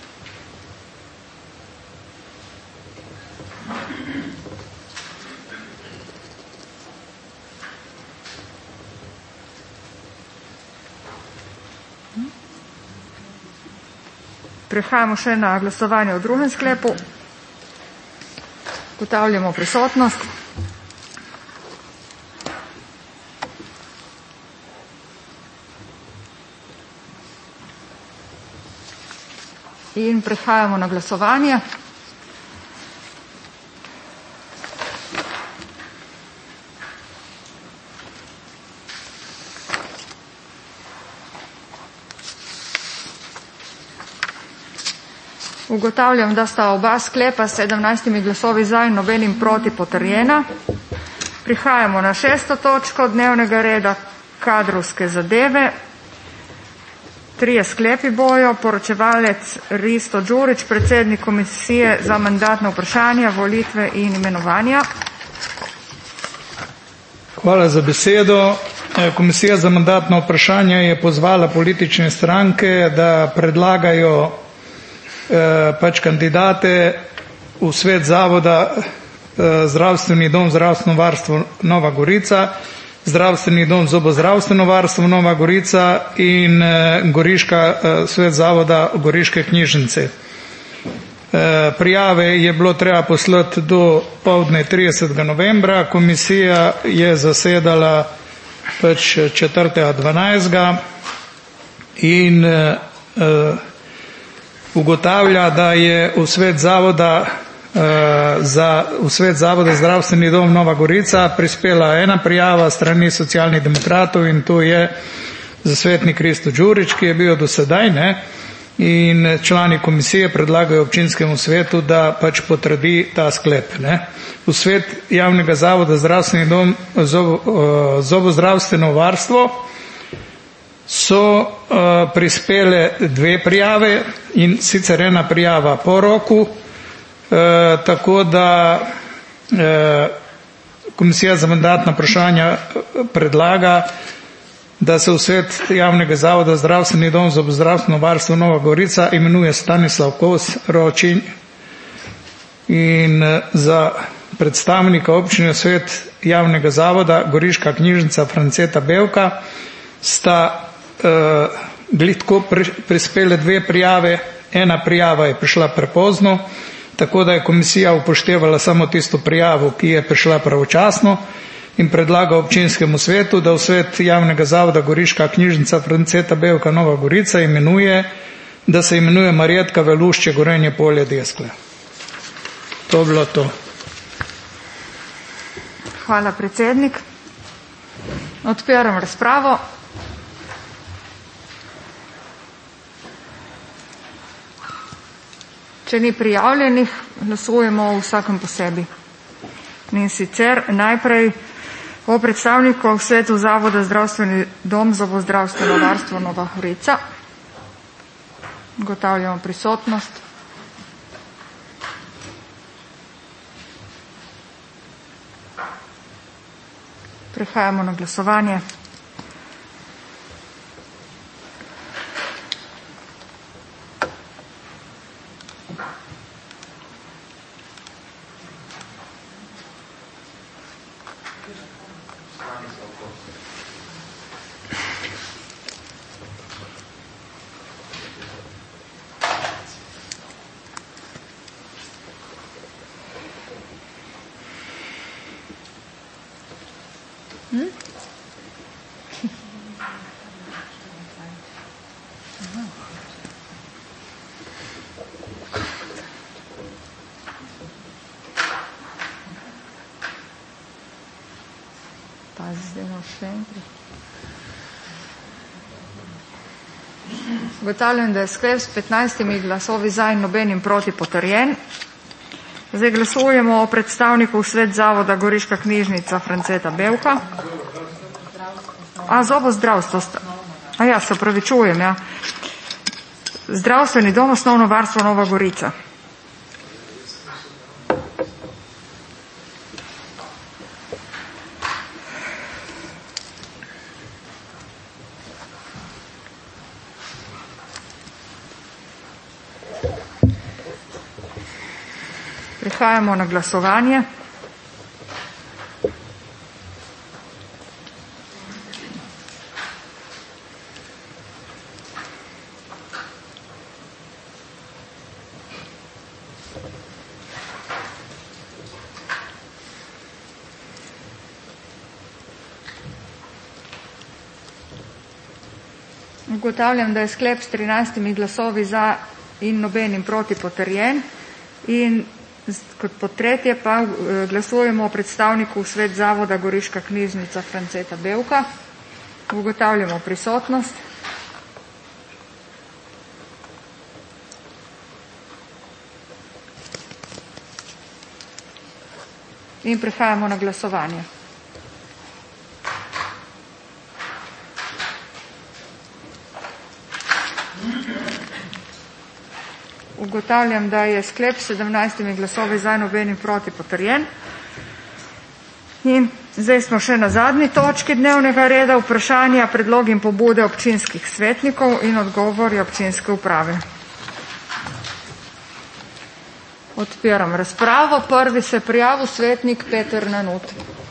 Prehajamo še na glasovanje o drugem sklepu. Ugotavljamo prisotnost. In prehajamo na glasovanje. Ugotavljam, da sta oba sklepa s sedemnajstimi glasovi za in nobenim proti potrjena. Prihajamo na šesto točko dnevnega reda, kadrovske zadeve. Trije sklepi bojo, poročevalec Risto Đurić, predsednik komisije za mandatna vprašanja, volitve in imenovanja.
Hvala za besedo. Komisija za mandatna vprašanja je pozvala politične stranke, da predlagajo eh, pač kandidate v svet zavoda eh, Zdravstveni dom zdravstveno varstvo Nova Gorica, Zdravstveni dom zobozdravstveno varstvo Nova Gorica in eh, Goriška eh, svet zavoda Goriške knjižnice. E, prijave je bilo treba poslati do povdne tridesetega novembra, komisija je zasedala pač četrtega dvanajstega in e, ugotavlja, da je v svet zavoda e, za v svet zavoda Zdravstveni dom Nova Gorica prispela ena prijava strani Socialnih demokratov in to je zasvetnik Risto Đurić, ki je bil do sedaj, ne, in člani komisije predlagajo občinskemu svetu, da pač potrdi ta sklep. Ne. V svet javnega zavoda Zdravstveni dom zobozdravstveno varstvo so uh, prispele dve prijave in sicer ena prijava po roku, uh, tako da uh, komisija za mandatna vprašanja predlaga, da se v svet javnega zavoda Zdravstveni dom za zdravstveno varstvo Nova Gorica imenuje Stanislav Kos Ročin in za predstavnika občine svet javnega zavoda Goriška knjižnica Franceta Bevka sta eh, glitko prispele dve prijave. Ena prijava je prišla prepozno, tako da je komisija upoštevala samo tisto prijavo, ki je prišla pravočasno, in predlaga občinskemu svetu, da v svet javnega zavoda Goriška knjižnica Franceta Bevka Nova Gorica imenuje, da se imenuje Marjetka Velušče Gorenje Polje Deskle. To je bilo to.
Hvala, predsednik. Odpiram razpravo. Če ni prijavljenih, glasujemo o vsakem posebej. In sicer najprej o predstavniku v svetu zavoda Zdravstveni dom za zdravstveno varstvo Nova Gorica. Ugotavljamo prisotnost. Prehajamo na glasovanje. Hmm? Ugotavljam, da je sklep s petnajstimi glasovi za in nobenim proti potrjen. Zdaj glasujemo o predstavniku v svet zavoda Goriška knjižnica Franceta Bevka. A, zobozdravstvo. A ja, se opravičujem, ja. Zdravstveni dom osnovno varstvo Nova Gorica. Prehajamo na glasovanje. Ugotavljam, da je sklep s trinajstimi glasovi za in nobenim proti potrjen. In kot po tretje pa glasujemo o predstavniku v svet zavoda Goriška knjižnica Franceta Bevka. Ugotavljamo prisotnost. In prehajamo na glasovanje. Ugotavljam, da je sklep s sedemnajstimi glasovi za in nobenim proti potrjen. In zdaj smo še na zadnji točki dnevnega reda, vprašanja, predlogi in pobude občinskih svetnikov in odgovori občinske uprave. Odpiram razpravo. Prvi se je prijavil svetnik Peter Nanut.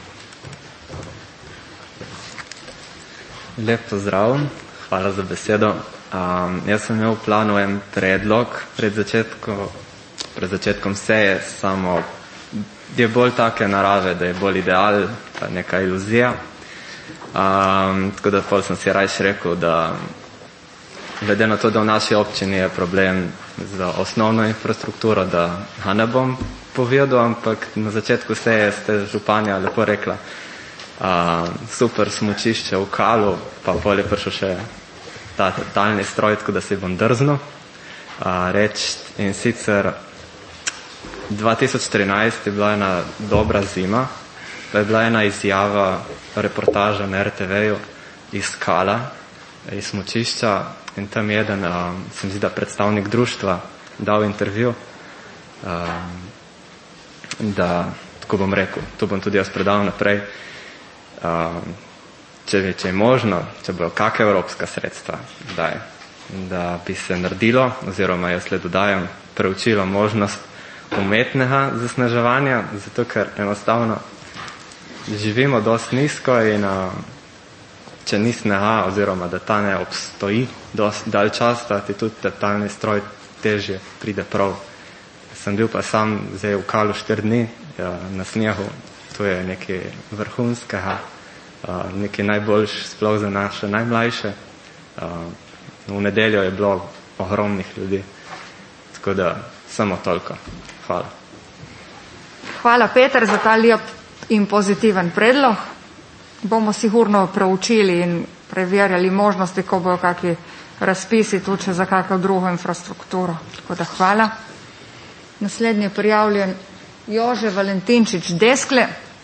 Lep pozdrav, hvala za besedo. Um, jaz sem imel v planu en predlog pred, začetko, pred začetkom seje, samo je bolj take narave, da je bolj ideal, pa neka iluzija. Um, tako da pol sem si rajš rekel, da glede na to, da v naši občini je problem za osnovno infrastrukturo, da ga ne bom povedal, ampak na začetku seje ste županja lepo rekla, uh, super smučišče v Kalu, pa pol je prišel še ta talni stroj, tako da se bom drznil uh, reči. In sicer dva tisoč trinajst je bila ena dobra zima, pa je bila ena izjava, reportaža na er te veju iz Kala, iz smučišča, in tam jeden, uh, se mi zdi, da predstavnik društva dal intervju, uh, da, tako bom rekel, to bom tudi jaz predal naprej, uh, če, če je možno, če bojo kakšna evropska sredstva, daj, da bi se naredilo, oziroma jaz le dodajam, preučilo možnost umetnega zasneževanja, zato ker enostavno živimo dosti nizko in uh, če ni snega, oziroma da ta ne obstoji dosti dalj čas, da ti tudi talni stroj težje pride prav. Sem bil pa sam zdaj v Kalu štiri dni ja, na snegu, to je nekaj vrhunskega, Uh, nekaj najboljš sploh za naše najmlajše. Uh, v nedeljo je bilo ogromnih ljudi, tako da samo toliko. Hvala.
Hvala, Peter, za ta lep in pozitiven predlog. Bomo sigurno preučili in preverjali možnosti, ko bojo kakšni razpisi tudi še za kakšno drugo infrastrukturo. Tako da hvala. Naslednji je prijavljen Jože Valentinčič Deskle.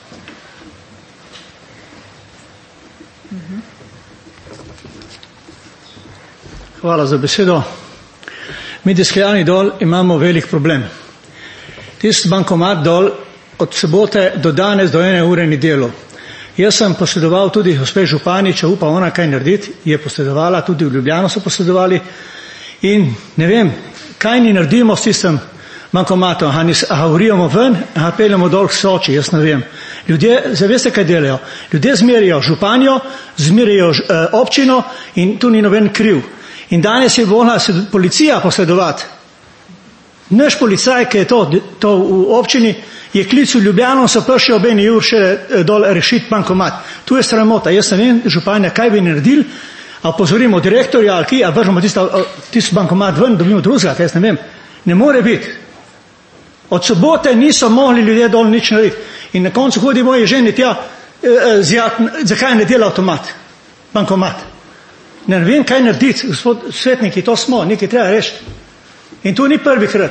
Hvala za besedo. Mi Deskljani dol imamo velik problem. Tisti bankomat dol od sobote do danes do ene ure ni delo. Jaz sem posledoval tudi gospe župani, če upa ona kaj narediti, je posledovala, tudi v Ljubljano so posledovali in ne vem, kaj ni naredimo s tistem bankomatom, a ga urijemo ven, a ga peljemo dol k Soči, jaz ne vem. Ljudje, zaveste kaj delajo? Ljudje zmerijo županjo, zmerijo eh, občino in tu ni noben kriv. In danes je volila policija posledovati. Naš policaj, ki je to, to v občini, je klical Ljubljano, so prišli ob eni ur še dol rešiti bankomat. Tu je sramota. Jaz ne vem, županja, kaj bi naredili, a opozorimo direktorja ali ki, a vržemo tisti bankomat ven, dobimo drugega, jaz ne vem. Ne more biti. Od sobote niso mogli ljudje dol nič narediti. In na koncu hodi moje ženi tja, eh, zjat, zakaj ne dela avtomat, bankomat. Ne vem, kaj narediti, gospod svetniki, to smo, nekaj treba rešiti. In tu ni prvi krat.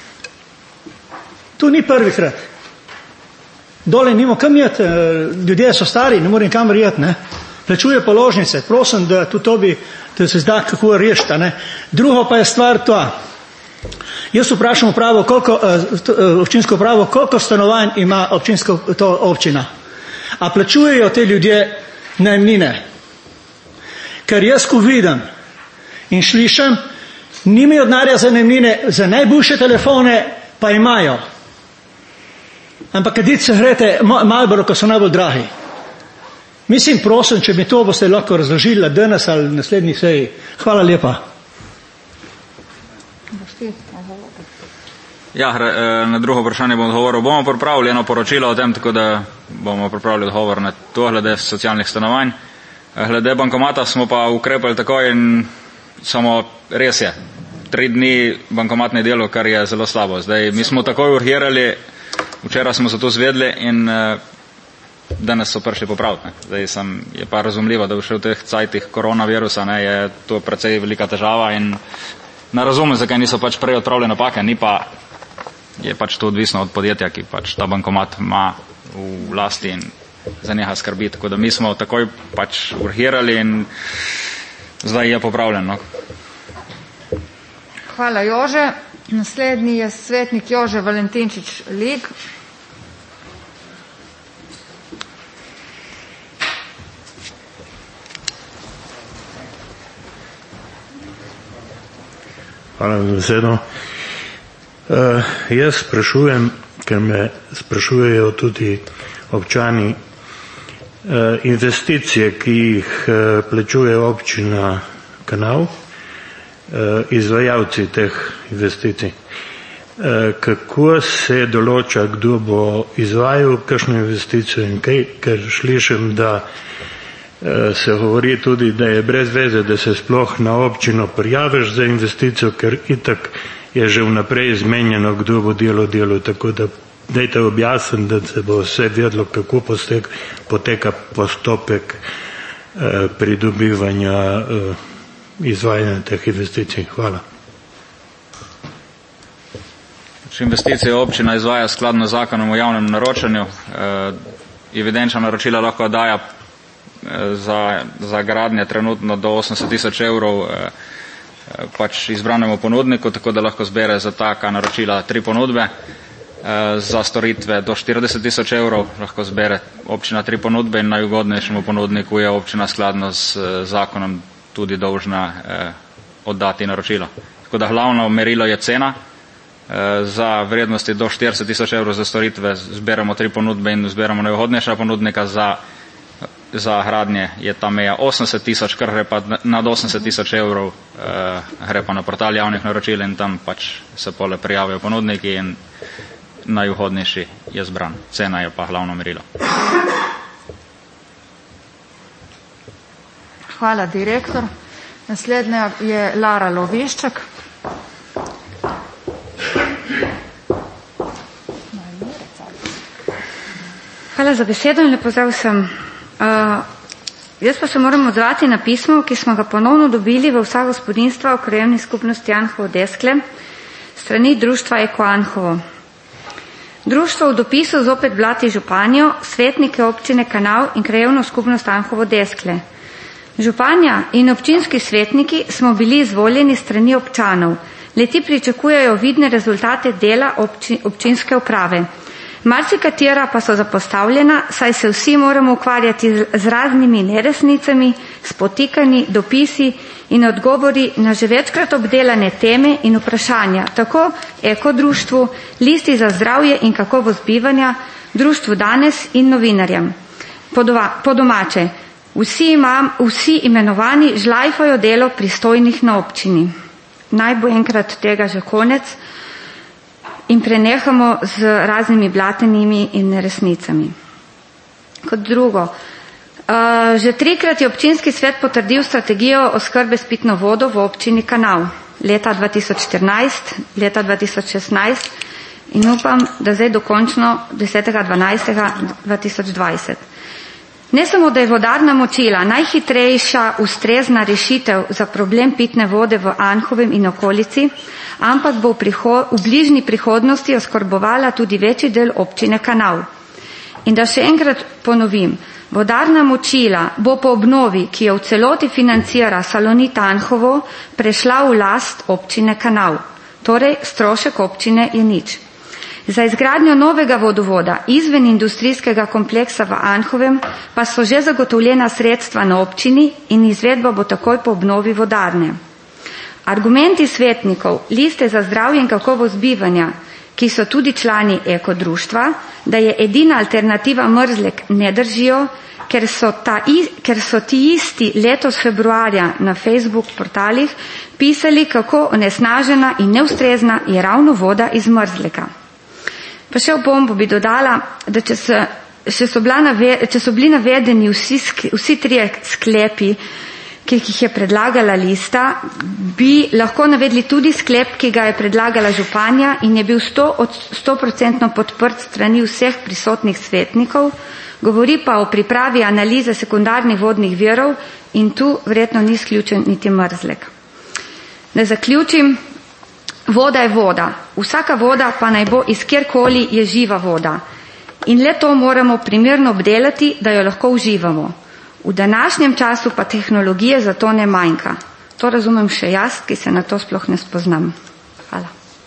Tu ni prvi krat. Dole nimo kam jeti, ljudje so stari, ne morem kam jeti, ne. Plačuje položnice, prosim, da tu to bi, da se zda, kako rešiti, ne. Drugo pa je stvar to. Jaz vprašam upravo, koliko, občinsko upravo, koliko stanovanj ima občinsko, to občina. A plačujejo te ljudje najemnine? Ker jaz, ko vidim in slišam, nimajo denarja za najemnine, za najboljše telefone pa imajo. Ampak kaditi se hrete Marlboro, ko so najbolj dragi. Mislim, prosim, če mi to boste lahko razložili danes ali naslednjih seji. Hvala lepa.
Ja, na drugo vprašanje bom odgovoril. Bomo pripravili eno poročilo o tem, tako da bomo pripravili odgovor na to glede socialnih stanovanj. Glede bankomata smo pa ukrepali takoj in samo res je. Tri dni bankomat ne delo, kar je zelo slabo. Zdaj, mi smo takoj urgirali, včeraj smo se to zvedli in danes so prišli popraviti. Zdaj sem, je pa razumljivo, da v teh cajtih koronavirusa ne, je to precej velika težava in ne razumem, zakaj niso pač prej odpravljene napake, ni pa, je pač to odvisno od podjetja, ki pač ta bankomat ima v lasti in za njega skrbi. Tako da mi smo takoj pač urgirali in zdaj je popravljeno.
Hvala, Jože. Naslednji je svetnik Jože Valentinčič Lig.
Hvala za besedo. Uh, jaz sprašujem, ker me sprašujejo tudi občani, uh, investicije, ki jih uh, plačuje občina Kanal, uh, izvajalci teh investicij. Uh, kako se določa, kdo bo izvajal kakšno investicijo in kaj, ker slišim, da se govori tudi, da je brez veze, da se sploh na občino prijaviš za investicijo, ker itak je že vnaprej izmenjeno, kdo bo delo delo, tako da dajte objasniti, da se bo vse vedlo, kako postek, poteka postopek eh, pridobivanja eh, izvajanja teh investicij. Hvala.
Investicije občina izvaja skladno z zakonom o javnem naročanju. Eh, evidenčna naročila lahko daja Za, za gradnje trenutno do osemdeset tisoč evrov eh, pač izbranemu ponudniku, tako da lahko zbere za taka naročila tri ponudbe. Eh, za storitve do štirideset tisoč evrov lahko zbere občina tri ponudbe in najugodnejšemu ponudniku je občina skladno z eh, zakonom tudi dolžna eh, oddati naročilo. Tako da glavno merilo je cena. Eh, za vrednosti do štirideset tisoč evrov za storitve zberemo tri ponudbe in zberemo najugodnejša ponudnika. Za Za gradnje je ta meja osemdeset tisoč, kar gre pa nad osemdeset tisoč evrov, eh, gre pa na portal javnih naročil in tam pač se pole prijavijo ponudniki in najugodnejši je zbran. Cena je pa glavno merilo.
Hvala, direktor. Naslednja je Lara Loviščak.
Hvala za besedo in lep pozdrav vsem. Uh, jaz pa se moram odzvati na pismo, ki smo ga ponovno dobili v vsa gospodinstva v krajevni skupnosti Anhovo-Deskle strani društva Eko Anhovo. Društvo v dopisu zopet blati županjo, svetnike občine Kanal in krajevno skupnost Anhovo-Deskle. Županja in občinski svetniki smo bili izvoljeni strani občanov. Leti pričakujejo vidne rezultate dela obči, občinske uprave. Marsikatera pa so zapostavljena, saj se vsi moramo ukvarjati z raznimi neresnicami, spotikanji, dopisi in odgovori na že večkrat obdelane teme in vprašanja, tako ekodruštvu, listi za zdravje in kakovost bivanja, društvu danes in novinarjem. Po domače, vsi, imam, vsi imenovani žlajfajo delo pristojnih na občini. Naj bo enkrat tega že konec in prenehamo z raznimi blatenimi in neresnicami. Kot drugo, že trikrat je občinski svet potrdil strategijo oskrbe s pitno vodo v občini Kanal. Leta dva tisoč štirinajst, leta dva tisoč šestnajst in upam, da zdaj dokončno desetega dvanajstega dva tisoč dvajset. Ne samo, da je vodarna močila najhitrejša ustrezna rešitev za problem pitne vode v Anhovem in okolici, ampak bo v, prihod, v bližnji prihodnosti oskrbovala tudi večji del občine Kanal. In da še enkrat ponovim, vodarna močila bo po obnovi, ki jo v celoti financira Salonit Anhovo, prešla v last občine Kanal. Torej, strošek občine je nič. Za izgradnjo novega vodovoda izven industrijskega kompleksa v Anhovem pa so že zagotovljena sredstva na občini in izvedba bo takoj po obnovi vodarne. Argumenti svetnikov liste za zdravje in kakovost bivanja, ki so tudi člani ekodruštva, da je edina alternativa Mrzlek, ne držijo, ker so, ta, ker so ti isti letos februarja na Facebook portalih pisali, kako onesnažena in neustrezna je ravno voda iz Mrzleka. Pa še v bombo bi dodala, da če so, če so, nave, če so bili navedeni vsi, vsi trije sklepi, ki jih je predlagala lista, bi lahko navedli tudi sklep, ki ga je predlagala županja in je bil sto procentno podprt strani vseh prisotnih svetnikov, govori pa o pripravi analize sekundarnih vodnih virov in tu verjetno ni izključen niti Mrzlek. Da zaključim, voda je voda. Vsaka voda, pa naj bo iz kjerkoli, je živa voda. in le to moramo primerno obdelati, da jo lahko uživamo. V današnjem času pa tehnologije za to ne manjka. To razumem še jaz, ki se na to sploh ne spoznam. Hvala.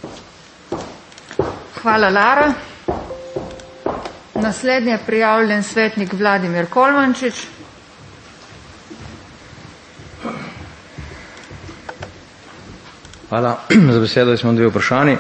Hvala, Lara. Naslednji je prijavljen svetnik Vladimir Kolmančič.
Hvala za besedo. Smo dve vprašanji.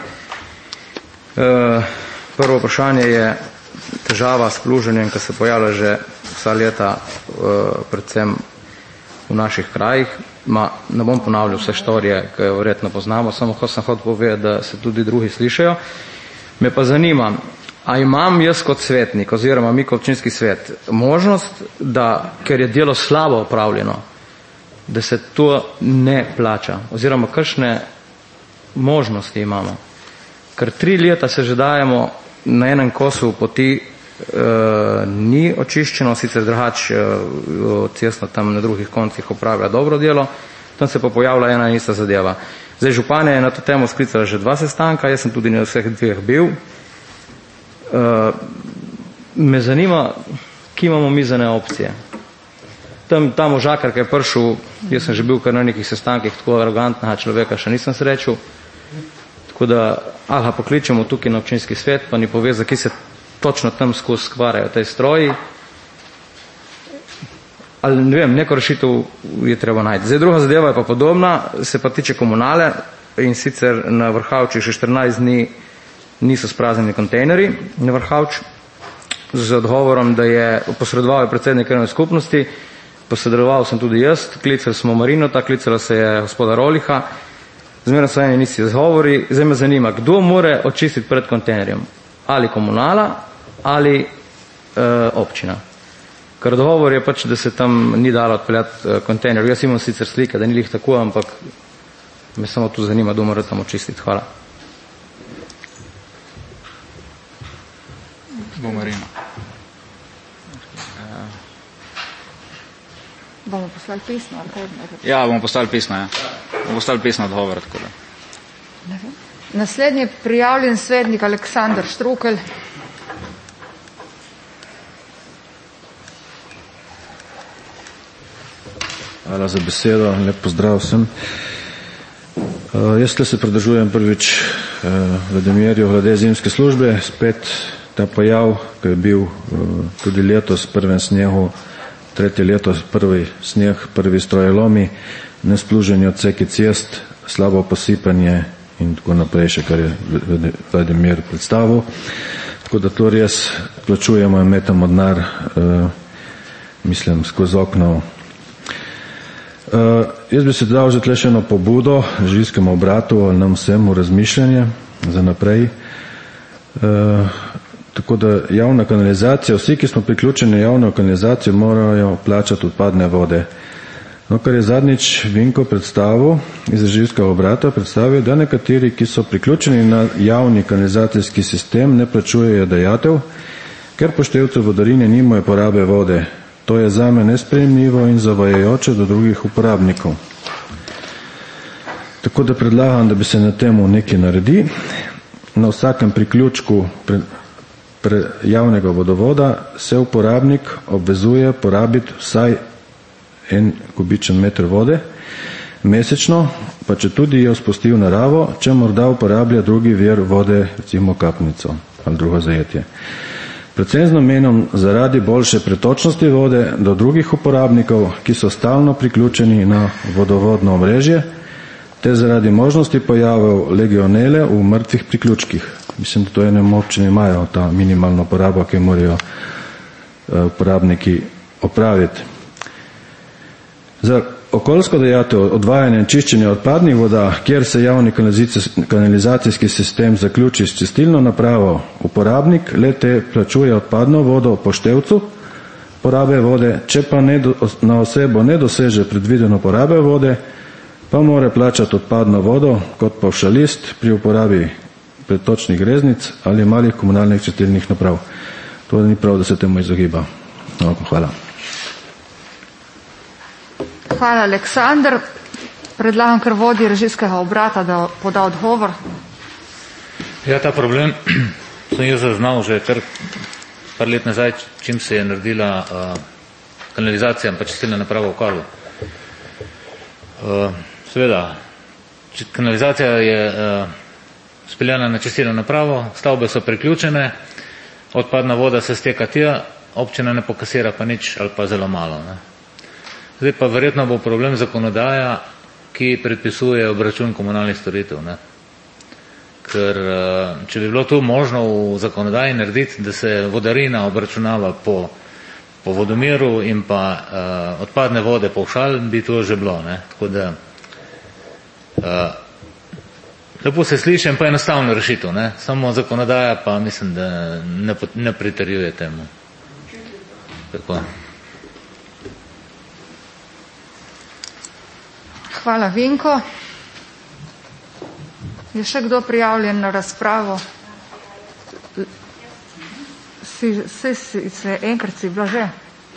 Prvo vprašanje je težava s pluženjem, ki se pojavlja že vsa leta, predvsem v naših krajih. Ma, ne bom ponavljal vse štorije, ki jo verjetno poznamo, samo ko sem hotel povedati, da se tudi drugi slišajo. Me pa zanima, a imam jaz kot svetnik oziroma mi kot občinski svet možnost, da, ker je delo slabo opravljeno, da se to ne plača oziroma kakšne možnosti imamo. Ker tri leta se že dajemo na enem kosu poti, e, ni očiščeno, sicer drugač e, cestno tam na drugih koncih opravlja dobro delo, tam se pa pojavlja ena in ista zadeva. Zdaj, županja je na to temo sklicala že dva sestanka, jaz sem tudi na vseh dveh bil. E, me zanima, kje imamo mizane opcije. Tam, ta možakar, ki je prišel, jaz sem že bil kar na nekih sestankih, tako arogantnega človeka še nisem srečal. Tako da, aha, pokličemo tukaj na občinski svet, pa ni pove, za ki se točno tam skozi skvarjajo tej stroji. Ali ne vem, neko rešitev je treba najti. Zdaj, druga zadeva je pa podobna, se pa tiče komunale, in sicer na Vrhavči še štirinajst dni niso spraznjeni kontejneri na Vrhavč, z odgovorom, da je posredoval predsednik krajevne skupnosti, posredoval sem tudi jaz, klicali smo Marinota, klicala se je gospoda Roliha, zmerno so eni nisi izgovori. Zdaj me zanima, kdo more očistiti pred kontejnerjem? Ali komunala, ali e, občina? Ker odgovor je pač, da se tam ni dalo odpeljati e, kontejner. Jaz imam sicer slike, da ni lih tako, ampak me samo tu zanima, kdo mora tam očistiti. Hvala.
Bo Marino.
Bomo poslali pisno odgovor?
Ja, bomo poslali pisno, ja. Bomo poslali pisno odgovor, tako da.
Naslednji je prijavljen svetnik Aleksandar Štrukelj.
Hvala za besedo, lep pozdrav vsem. Uh, jaz tle se pridržujem prvič uh, Vladimirju glede zimske službe, spet ta pojav, ki je bil uh, tudi letos prvem snegu, tretje leto prvi sneg, prvi strojelomi, nespluženje odseki cest, slabo posipanje in tako naprej, še kar je Vladimir predstavil. Tako da to res plačujemo in metamo denar, uh, mislim, skozi okno. Uh, jaz bi se dal že tle še eno pobudo živilskemu obratu, nam vsem v razmišljanje za naprej. Uh, tako da javna kanalizacija, vsi, ki smo priključeni javno kanalizacijo, morajo plačati odpadne vode. No, kar je zadnjič Vinko predstavil iz živilskega obrata, predstavil, da nekateri, ki so priključeni na javni kanalizacijski sistem, ne plačujejo dajatev, ker poštevci vodarine nimajo porabe vode. To je zame nesprejemljivo in zavajajoče do drugih uporabnikov. Tako da predlagam, da bi se na temu nekaj naredi. Na vsakem priključku pre, pre javnega vodovoda se uporabnik obvezuje porabiti vsaj en kubičen meter vode mesečno, pa če tudi jo spusti v naravo, če morda uporablja drugi vir vode, recimo kapnico ali drugo zajetje. Predvsem z namenom zaradi boljše pretočnosti vode do drugih uporabnikov, ki so stalno priključeni na vodovodno omrežje, te zaradi možnosti pojavov legionele v mrtvih priključkih. Mislim, da to enem občini imajo ta minimalno porabo, ki morajo uporabniki opraviti. Za okoljsko dajatev odvajanje in čiščenje odpadnih voda, kjer se javni kanalizacijski sistem zaključi s čistilno napravo, uporabnik le te plačuje odpadno vodo poštevcu porabe vode, če pa ne do, na osebo ne doseže predvideno porabe vode, pa mora plačati odpadno vodo kot pavšalist pri uporabi pretočnih greznic ali malih komunalnih čistilnih naprav. To ni prav, da se temu izogiba. No, hvala.
Hvala, Aleksandar. Predlagam, ker vodi režijskega obrata, da poda odgovor.
Ja, ta problem sem jaz zaznal že kar par let nazaj, čim se je naredila uh, kanalizacija in pa čistilna naprava v Kalu. Uh, seveda, kanalizacija je uh, speljana na čistilno napravo, stavbe so priključene, odpadna voda se steka tja, občina ne pokasira pa nič ali pa zelo malo. Ne. Zdaj pa verjetno bo problem zakonodaja, ki predpisuje obračun komunalnih storitev. Ne. Ker če bi bilo to možno v zakonodaji narediti, da se vodarina obračunava po, po vodomeru in pa uh, odpadne vode povšal, bi to že bilo. Ne. Tako da uh, lepo se slišim, pa enostavno rešitev. Ne. Samo zakonodaja pa mislim, da ne, ne pritrjuje temu. Tako.
Hvala, Vinko. Je še kdo prijavljen na razpravo? Si, si, si, si enkrat si bila že?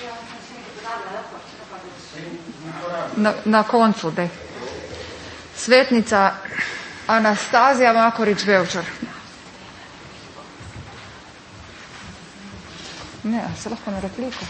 Na, na koncu, dej. Svetnica Anastazija Makorič-Vevčar. Ne, se lahko na repliko.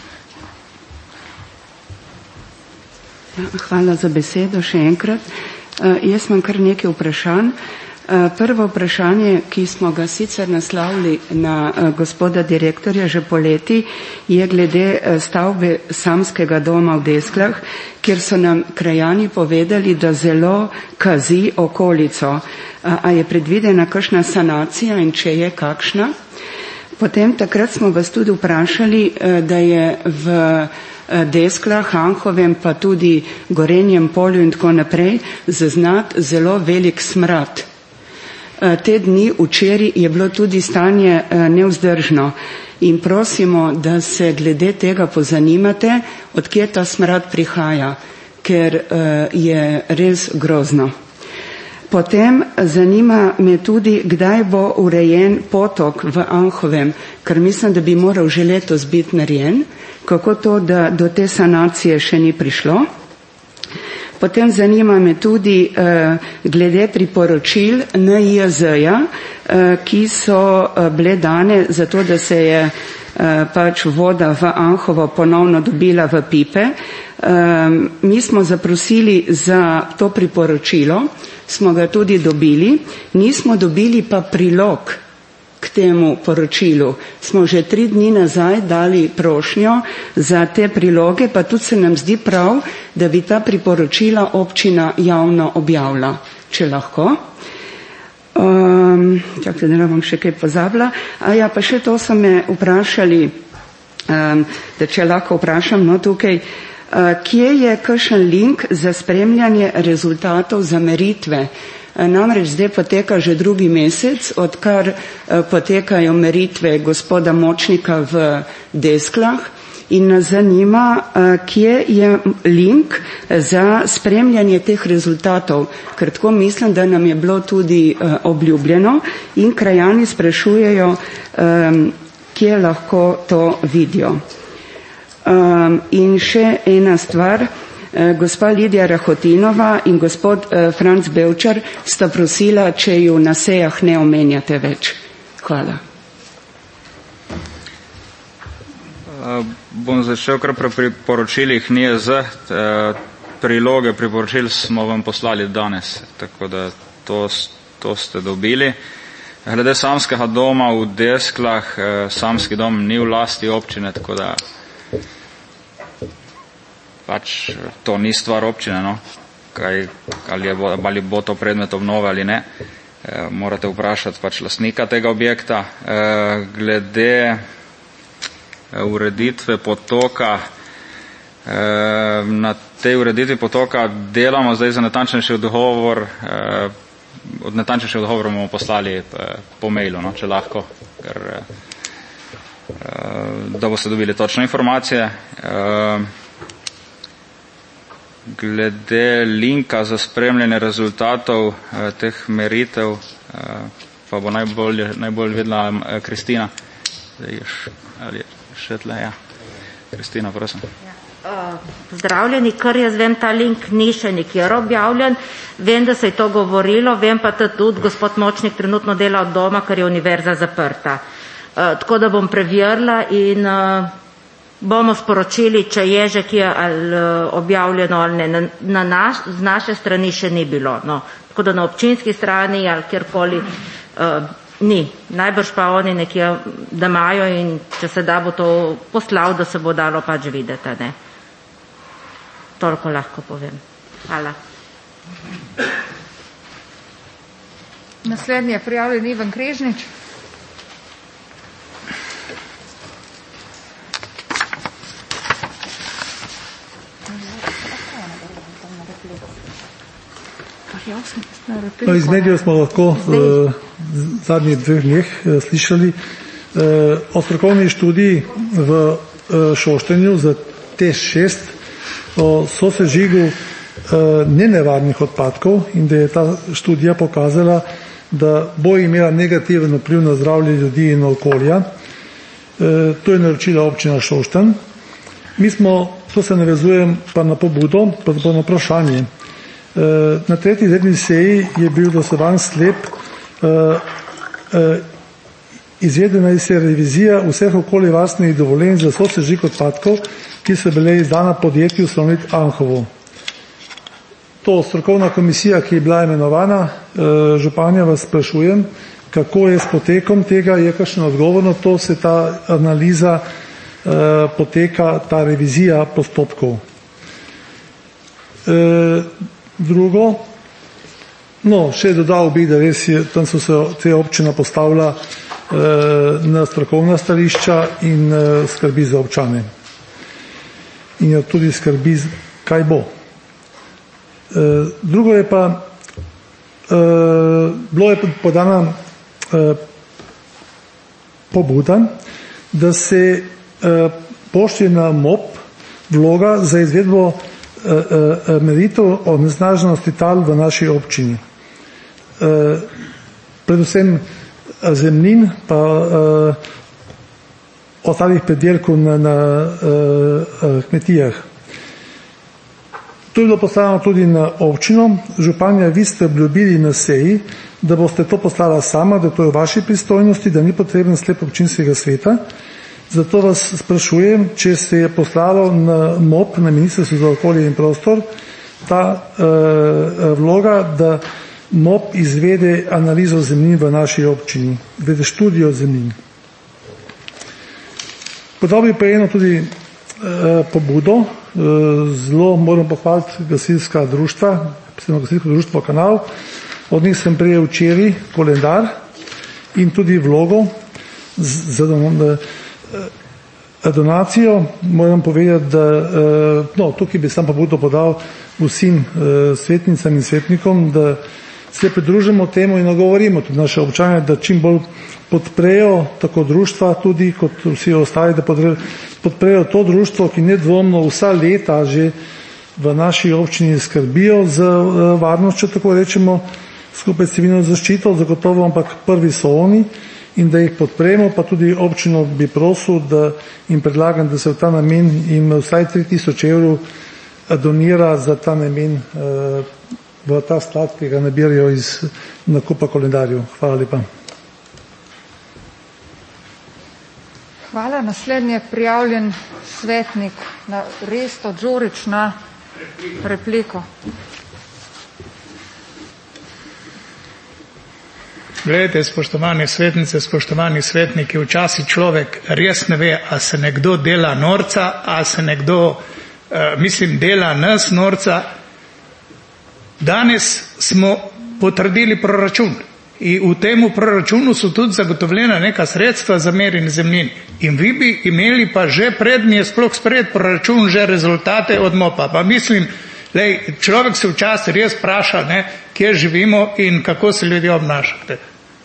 Hvala za besedo še enkrat. Uh, jaz imam kar nekaj vprašanj. Uh, prvo vprašanje, ki smo ga sicer naslavili na uh, gospoda direktorja že poleti, je glede uh, stavbe Samskega doma v Desklah, kjer so nam krajani povedali, da zelo kazi okolico. Uh, a je predvidena kakšna sanacija in če je kakšna? Potem takrat smo vas tudi vprašali, uh, da je v Desklah, Anhovem, pa tudi Gorenjem polju in tako naprej, zaznat zelo velik smrad. Te dni včeraj je bilo tudi stanje nevzdržno in prosimo, da se glede tega pozanimate, odkje ta smrad prihaja, ker je res grozno. Potem zanima me tudi, kdaj bo urejen potok v Anhovem, ker mislim, da bi moral že letos biti narejen. Kako to, da do te sanacije še ni prišlo? Potem zanima me tudi eh, glede priporočil N I J Z-ja, eh, ki so eh, bile dane za to, da se je eh, pač voda v Anhovo ponovno dobila v pipe. Eh, mi smo zaprosili za to priporočilo, smo ga tudi dobili, nismo dobili pa prilog k temu poročilu. Smo že tri dni nazaj dali prošnjo za te priloge, pa tudi se nam zdi prav, da bi ta priporočila občina javno objavila, če lahko. Um, čakaj, da ne bom še kaj pozabila. A ja, pa še to so me vprašali, um, da če lahko vprašam, no tukaj, uh, kje je kakšen link za spremljanje rezultatov za meritve? Namreč zdaj poteka že drugi mesec, odkar potekajo meritve gospoda Močnika v Desklah in nas zanima, kje je link za spremljanje teh rezultatov, ker tako mislim, da nam je bilo tudi obljubljeno in krajani sprašujejo, kje lahko to vidijo. In še ena stvar. Gospa Lidija Rahotinova in gospod Franc Bevčar sta prosila, če ju na sejah ne omenjate več. Hvala.
Uh, bom začel kar pri priporočilih N I J Z. Uh, priloge priporočil smo vam poslali danes, tako da to, to ste dobili. Glede Samskega doma v Desklah, uh, Samski dom ni v lasti občine, tako da pač to ni stvar občine, no. Kaj, ali, je, ali bo to predmet obnove ali ne, e, morate vprašati pač lastnika tega objekta. E, glede ureditve potoka, e, na tej ureditvi potoka delamo zdaj za natančnejši odgovor, e, od natančnejši odgovor bomo poslali e, po mailu, no, če lahko, ker, e, da boste dobili točne informacije. E, Glede linka za spremljanje rezultatov eh, teh meritev, eh, pa bo najbolj, najbolj vedela eh, Kristina. Ali je še tle? Ja. Kristina, prosim.
Ja. Pozdravljeni, kar jaz vem, ta link ni še nikjer objavljen. Vem, da se je to govorilo, vem pa tudi, gospod Močnik trenutno dela od doma, ker je univerza zaprta. tako da bom preverila in bomo sporočili, če je že kje ali objavljeno ali ne. Na, na naš, z naše strani še ni bilo. No. Tako da na občinski strani ali kjerkoli uh, ni. Najbrž pa oni nekje, da imajo in če se da bo to poslal, da se bo dalo pač videti. Ne. Toliko lahko povem. Hvala.
Naslednji je prijavljen Ivan Križnič.
No, iz medijev smo lahko v zadnjih dveh dneh slišali o strokovni študiji v Šoštanju za T E Š šest o sosežigu nenevarnih odpadkov in da je ta študija pokazala, da bo imela negativen vpliv na zdravje ljudi in okolja. To je naročila občina Šoštanj. Mi smo, to se navezujem pa na pobudo, pa na vprašanje. Na tretji redni seji je bil glasovan sklep, izvedena je se revizija vseh okoljevarstvenih dovoljenj za sosežig odpadkov, ki so bile izdana podjetju Salonit Anhovo. To strokovna komisija, ki je bila imenovana, županja vas sprašujem, kako je s potekom tega, je kakšen odgovor na to, se ta analiza poteka, ta revizija postopkov. Drugo, no, še dodal bi, da res je, tam so se te občina postavila eh, na strokovna stališča in eh, skrbi za občane. In jo tudi skrbi, kaj bo. Eh, drugo je pa, eh, bilo je podana eh, pobuda, da se eh, pošlje na M O P vloga za izvedbo meritev o onesnaženosti tal v naši občini. Predvsem zemljin pa ostalih predelkov na, na kmetijah. To je bilo postavljeno tudi na občino. Županja, vi ste obljubili na seji, da boste to poslala sama, da to je v vaši pristojnosti, da ni potreben sklep občinskega sveta. Zato vas sprašujem, če se je poslalo na M O P, na Ministrstvo za okolje in prostor, ta uh, vloga, da M O P izvede analizo zemljin v naši občini, izvede študijo zemljin. Podal bi pa eno tudi uh, pobudo, uh, zelo moram pohvaliti gasilska društva, posebno gasilsko društvo Kanal, od njih sem prejel včeraj koledar in tudi vlogo za uh, donacijo. Moram povedati, da no, tukaj bi sam pobudo podal vsem svetnicam in svetnikom, da se pridružimo temu in nagovorimo tudi naše občane, da čim bolj podprejo tako društva tudi kot vsi ostali, da podprejo to društvo, ki nedvomno vsa leta že v naši občini skrbijo za varnost, če tako rečemo, skupaj s civilno zaščito, zagotovo, ampak prvi so oni in da jih podpremo, pa tudi občino bi prosil, da jim predlagam, da se v ta namen jim vsaj tri tisoč evrov donira za ta namen v ta sklad, ki ga nabirajo iz nakupa koledarjev. Hvala lepa.
Hvala. Naslednji je prijavljen svetnik na Resto Đurić na repliko.
Glejte, spoštovani svetnice, spoštovani svetniki, včasih človek res ne ve, a se nekdo dela norca, a se nekdo, uh, mislim, dela nas norca. Danes smo potrdili proračun in v temu proračunu so tudi zagotovljena neka sredstva za merjenje zemljin. In vi bi imeli pa že prednje sploh sprejet proračun, že rezultate od M O P-a. Pa mislim, lej, človek se včasih res vpraša, ne, kje živimo in kako se ljudje obnašate.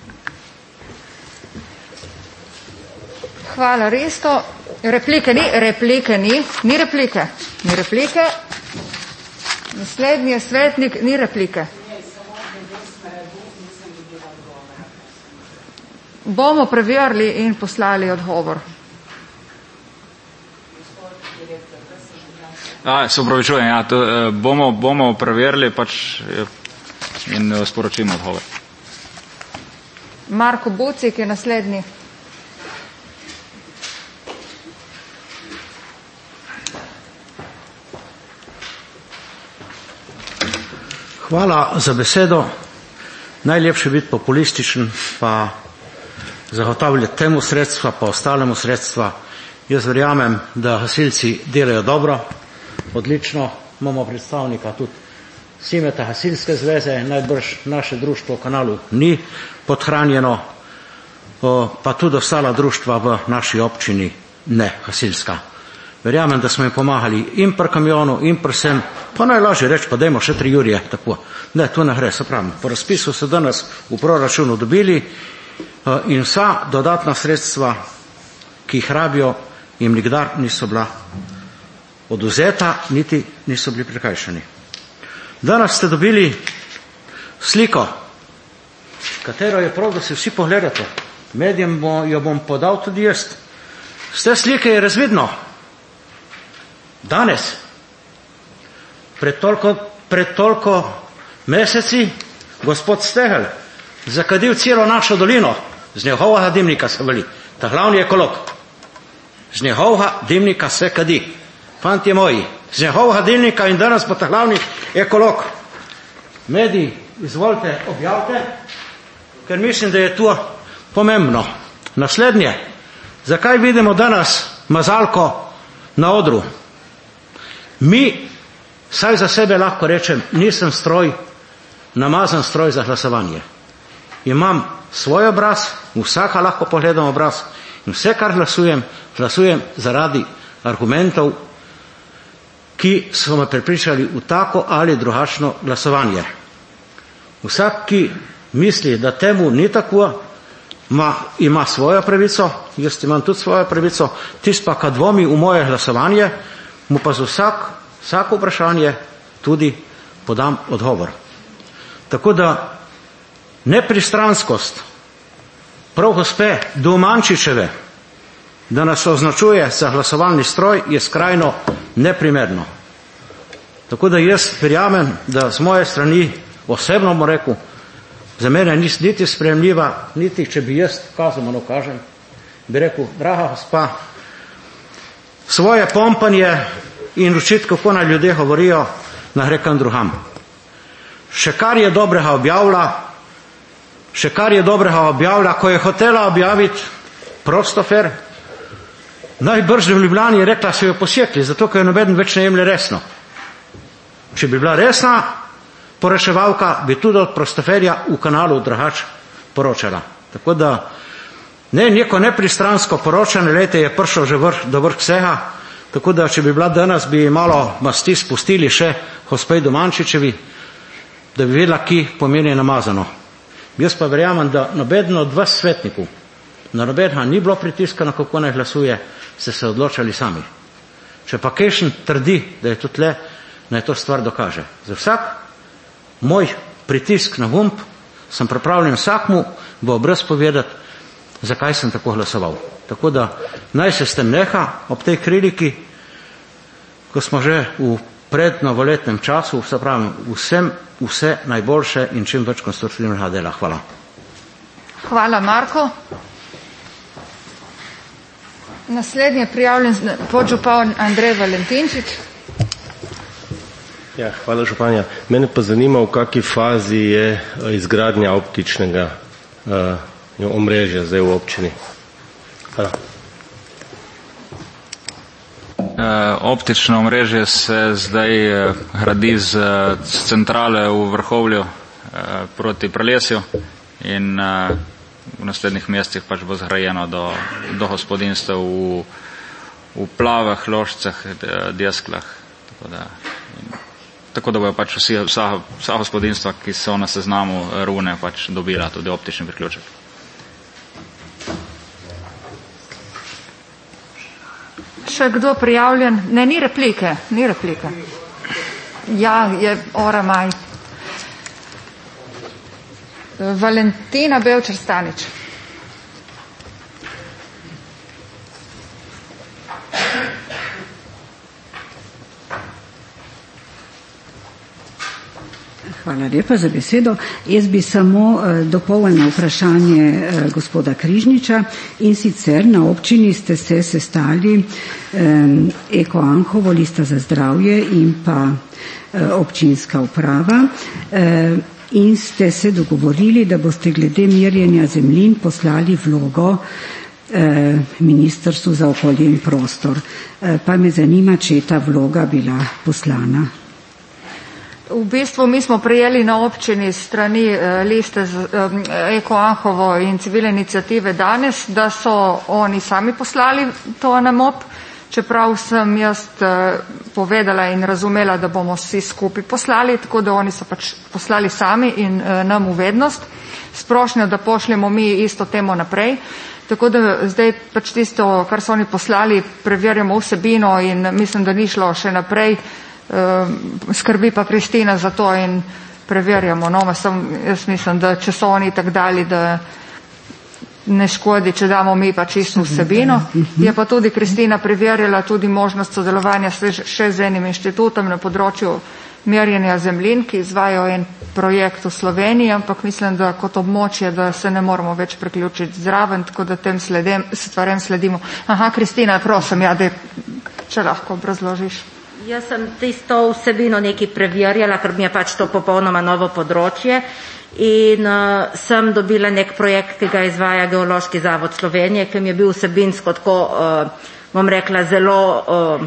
Hvala, Resto. Replike ni, replike ni, ni replike, ni replike. Naslednji je svetnik, ni replike. Bomo preverili in poslali odgovor.
A, se upravičujem, ja, to, eh, bomo, bomo preverili pač in sporočimo odgovor.
Marko Bucik je naslednji.
Hvala za besedo. Najlepše biti populističen, pa zagotavljati temu sredstva, pa ostalemu sredstva. Jaz verjamem, da gasilci delajo dobro, odlično. Imamo predstavnika tudi Simeta Gasilske zveze, najbrž naše društvo v Kanalu ni podhranjeno, pa tudi ostala društva v naši občini ne gasilska. Verjamem, da smo jim pomagali in pri kamionu, in pri vsem, pa najlažje reči, pa dajmo še tri jurje, tako. Ne, to ne gre, se pravim. Po razpisu so danes v proračunu dobili in vsa dodatna sredstva, ki jih rabijo, jim nikdar niso bila oduzeta, niti niso bili prikrajšani. Danes ste dobili sliko, katero je prav, da si vsi pogledate. Medijem jo bom podal tudi jaz. Z te slike je razvidno, danes, pred toliko, pred toliko meseci, gospod Stehl zakadil celo našo dolino, z njegovega dimnika se vali, ta glavni ekolog. Z njegovega dimnika se kadi. Fantje moji, z njegovega dimnika in danes bo ta glavni ekolog. Mediji, izvolite, objavite, ker mislim, da je to pomembno. Naslednje, zakaj vidimo danes mazalko na odru? Mi, saj za sebe lahko rečem, nisem stroj, namazan stroj za glasovanje. Imam svoj obraz, vsaka lahko pogledam obraz in vse, kar glasujem, glasujem zaradi argumentov, ki so me prepričali v tako ali drugačno glasovanje. Vsak, ki misli, da temu ni tako, ima, ima svojo pravico, jaz imam tudi svojo pravico, tist pa, kad dvomi v moje glasovanje, mu pa za vsak, vsako vprašanje tudi podam odgovor. Tako da nepristranskost prav gospe Domančičeve, da nas označuje za glasovalni stroj, je skrajno neprimerno. Tako da jaz verjamem, da z moje strani osebno mu rekel, za mene ni niti sprejemljiva, niti če bi jaz kazal, no kažem, bi rekel, draga gospa, svoje pompanje in učiti, kako naj ljudje govorijo, naj rekam drugam. Še kar je dobrega objavila, še kar je dobrega objavila, ko je hotela objaviti prostofer, najbrž v Ljubljani je rekla, so jo posjekli, zato ker jo nobeden več ne jemlje resno. Če bi bila resna poreševalka, bi tudi od prostoferja v Kanalu drugače poročala. Tako da ne, neko nepristransko poročanje, lejte, je prišlo že vrh, do vrh vsega, tako da če bi bila danes, bi malo masti spustili še gospej Domančičevi, da bi vedela, ki pomeni namazano. Jaz pa verjamem, da nobeden od vas svetnikov, na nobenega ni bilo pritiskano, kako naj glasuje, ste se odločali sami. Če pa kakšen trdi, da je to tle, naj to stvar dokaže. Za vsak moj pritisk na gumb sem pripravljen vsakmu v obraz povedati, zakaj sem tako glasoval. Tako da naj se s tem neha ob tej kriliki, ko smo že v prednovoletnem času, vse pravim, vsem vse najboljše in čim več konstruktivnega dela. Hvala.
Hvala, Marko. Naslednji je prijavljen podžupan Andrej Valentinčič.
Ja, hvala, županja. Mene pa zanima, v kakšni fazi je izgradnja optičnega uh, omrežja zdaj v občini. Hvala.
Uh, optično omrežje se zdaj uh, gradi z, z centrale v Vrhovlju uh, proti Prelesju in uh, v naslednjih mestih pač bo zgrajeno do, do gospodinstv v, v Plavah, Ložcah, Desklah. Tako da, in, tako da bojo pač vsi, vsa, vsa gospodinstva, ki so na seznamu Rune, pač dobila tudi optični priključek.
Še kdo prijavljen? Ne, ni replike, ni replike. Ja, je ora maj. Valentina Bevčer Stanič.
Hvala lepa za besedo. Jaz bi samo uh, dopolnila vprašanje uh, gospoda Križniča, in sicer na občini ste se sestali um, Eko Anhovo, Lista za zdravje in pa uh, občinska uprava uh, in ste se dogovorili, da boste glede merjenja zemljin poslali vlogo Ministrstvu za okolje in prostor. Pa me zanima, če je ta vloga bila poslana.
V bistvu mi smo prejeli na občini strani liste Eko Anhovo in civilne iniciative danes, da so oni sami poslali to na M O P, čeprav sem jaz povedala in razumela, da bomo vsi skupaj poslali, tako da oni so pač poslali sami in nam v vednost. Sprošnjo, da pošljemo mi isto temo naprej. Tako da zdaj pač tisto, kar so oni poslali, preverjamo vsebino in mislim, da ni šlo še naprej. Skrbi pa Kristina za to in preverjamo. No, jaz mislim, da če so oni tako dali, da ne škodi, če damo mi pač isto vsebino. Je pa tudi Kristina preverjala tudi možnost sodelovanja še z enim inštitutom na področju merjenja zemljin, ki izvajajo en projekt v Sloveniji, ampak mislim, da kot območje, da se ne moramo več priključiti zraven, tako da tem sledem, stvarem sledimo. Aha, Kristina, prosim, ja, da če lahko obrazložiš.
Jaz sem tisto vsebino nekaj preverjala, ker mi je pač to popolnoma novo področje in uh, sem dobila nek projekt, ki ga izvaja Geološki zavod Slovenije, ki mi je bil vsebinsko tako, uh, bom rekla, zelo uh,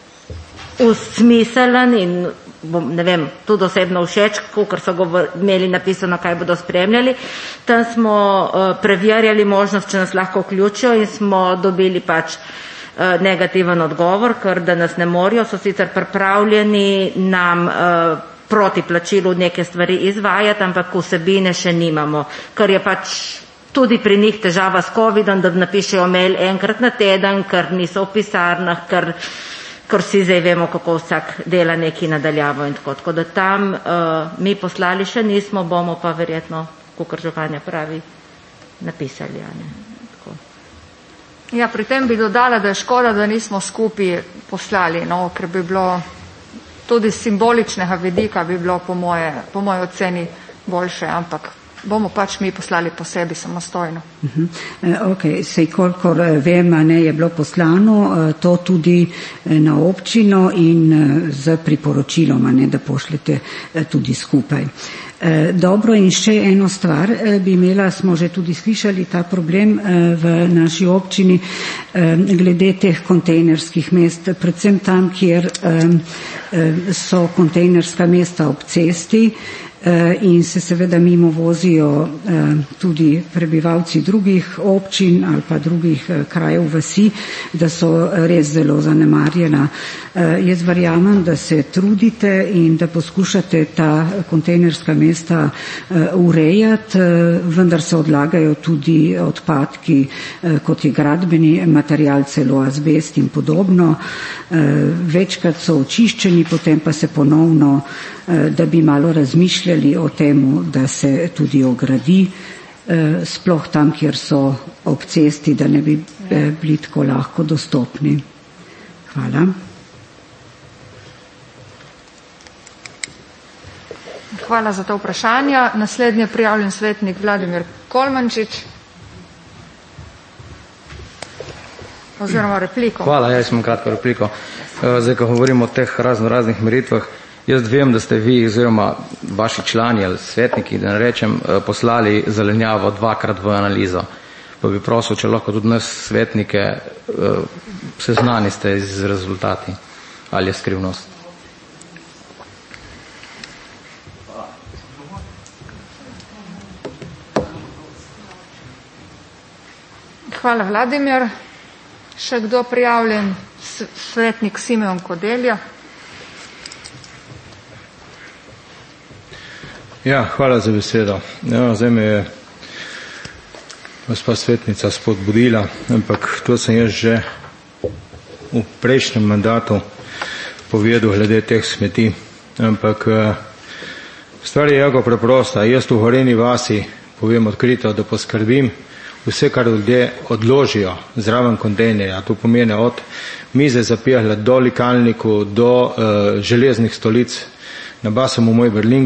usmiselen in bom, ne vem, tudi osebno všeč, ker so govor, imeli napisano, kaj bodo spremljali. Tam smo uh, preverjali možnost, če nas lahko vključijo in smo dobili pač uh, negativen odgovor, ker da nas ne morijo, so sicer pripravljeni nam uh, proti plačilu neke stvari izvajati, ampak vsebine še nimamo, ker je pač tudi pri njih težava s covidom, da napišejo mail enkrat na teden, ker niso v pisarnah, ker ker vsi zdaj vemo, kako vsak dela neki nadaljavo in tako. Tako da tam uh, mi poslali še nismo, bomo pa verjetno, kakor županja pravi, napisali. Ne? Tako.
Ja, pri tem bi dodala, da je škoda, da nismo skupaj poslali, no, ker bi bilo tudi simboličnega vidika bi bilo po moje, po moje oceni boljše, ampak bomo pač mi poslali po sebi samostojno.
Uh-huh. Ok, sej kolikor vem, ne, je bilo poslano to tudi na občino in z priporočilom, ne, da pošljete tudi skupaj. Dobro, in še eno stvar bi imela, smo že tudi slišali ta problem v naši občini glede teh kontejnerskih mest, predvsem tam, kjer so kontejnerska mesta ob cesti in se seveda mimo vozijo tudi prebivalci drugih občin ali pa drugih krajev vasi, da so res zelo zanemarjena. Jaz verjamem, da se trudite in da poskušate ta kontejnerska mesta urejati, vendar se odlagajo tudi odpadki, kot je gradbeni material, celo azbest in podobno. Večkrat so očiščeni, potem pa se ponovno, da bi malo razmišljali o temu, da se tudi ogradi, sploh tam, kjer so ob cesti, da ne bi bili tako lahko dostopni. Hvala.
Hvala za ta vprašanja. Naslednji je prijavljen svetnik Vladimir Kolmančič. Oziroma repliko.
Hvala, jaz imam kratko repliko. Zdaj, ko govorimo o teh razno raznih meritvah, jaz vem, da ste vi oziroma vaši člani ali svetniki, da ne rečem, poslali zelenjavo dvakrat v analizo. Pa bi prosil, če lahko tudi nas svetnike seznanite z rezultati ali je skrivnost.
Hvala, Vladimir. Še kdo prijavljen? Svetnik Simeon Kodelja.
Ja, hvala za besedo. Ja, zdaj me je gospa svetnica spodbudila, ampak to sem jaz že v prejšnjem mandatu povedal glede teh smeti. Ampak stvar je jako preprosta. Jaz v Horeni vasi povem odkrito, da poskrbim vse, kar ljudje odložijo zraven kontejnerja. To pomeni od mize za pijače do likalniku, do uh, železnih stolic. Nabasam v moj berlingo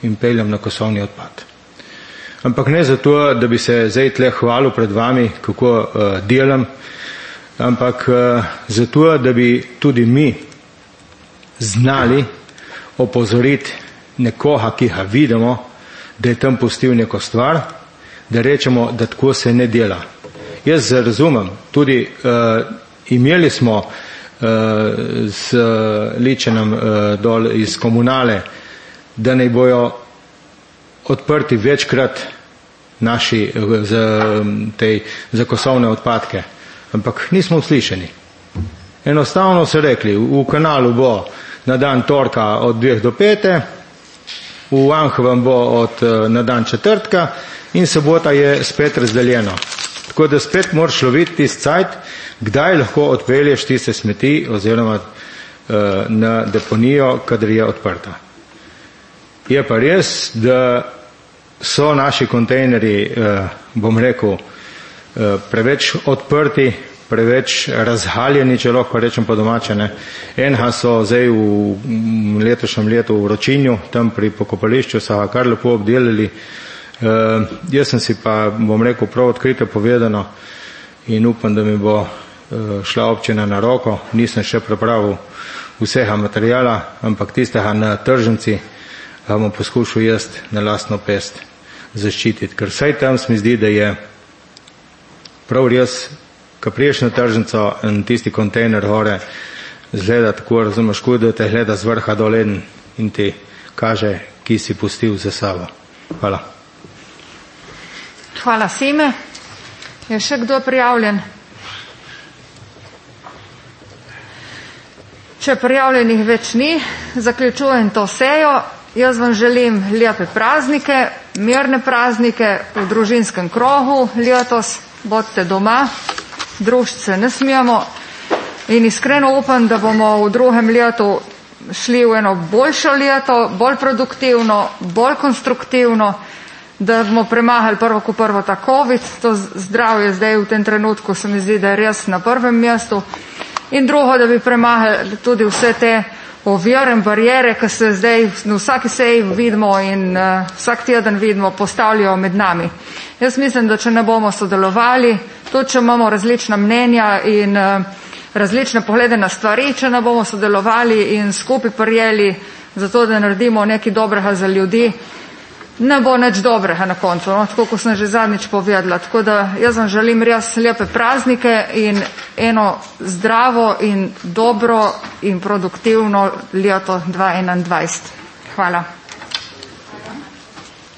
in peljem na kosovni odpad. Ampak ne zato, da bi se zdaj tle hvalil pred vami, kako uh, delam, ampak uh, zato, da bi tudi mi znali opozoriti nekoga, ki ga vidimo, da je tam pustil neko stvar, da rečemo, da tako se ne dela. Jaz razumem, tudi uh, imeli smo uh, z Ličenom uh, dol iz komunale, da naj bojo odprti večkrat naši za, tej, za kosovne odpadke, ampak nismo uslišeni. Enostavno so rekli, v kanalu bo na dan torka od dveh do pete, v Anhovem bo od, na dan četrtka in sobota je spet razdeljeno. Tako da spet moraš loviti tisti cajt, kdaj lahko odpelješ tiste smeti oziroma uh, na deponijo, kadar je odprta. Je pa res, da so naši kontejnerji, uh, bom rekel, uh, preveč odprti, preveč razhaljeni, če lahko rečem po domače. Ne. Enha so zdaj v letošnjem letu v Ročinju, tam pri pokopališču so ga kar lepo obdelali. Uh, jaz sem si pa, bom rekel, prav odkrito povedano in upam, da mi bo uh, šla občina na roko. Nisem še pripravil vsega materijala, ampak tistega na tržnici ga bom poskušal jaz na lastno pest zaščititi. Ker vsaj tam se mi zdi, da je prav res, ko priješ na tržnico in tisti kontejner gore zgleda tako, razumeš, kot da te gleda z vrha dol in ti kaže, ki si pustil za sabo. Hvala.
Hvala, Sime. Je še kdo prijavljen? Če prijavljenih več ni, zaključujem to sejo. Jaz vam želim lepe praznike, mirne praznike v družinskem krogu letos. Bodite doma, družiti se ne smemo in iskreno upam, da bomo v drugem letu šli v eno boljše leto, bolj produktivno, bolj konstruktivno, da bomo premahali prvo ko prvo ta COVID, to zdravje zdaj v tem trenutku se mi zdi, da je res na prvem mestu, in drugo, da bi premahali tudi vse te ovire in barijere, ki se zdaj na vsaki seji vidimo in uh, vsak teden vidimo, postavljajo med nami. Jaz mislim, da če ne bomo sodelovali, tudi če imamo različna mnenja in uh, različne poglede na stvari, če ne bomo sodelovali in skupaj prijeli za to, da naredimo nekaj dobrega za ljudi, ne bo nič dobrega na koncu, no? Tako kot sem že zadnjič povedala. Tako da jaz vam želim res lepe praznike in eno zdravo in dobro in produktivno leto dva tisoč enaindvajset. Hvala.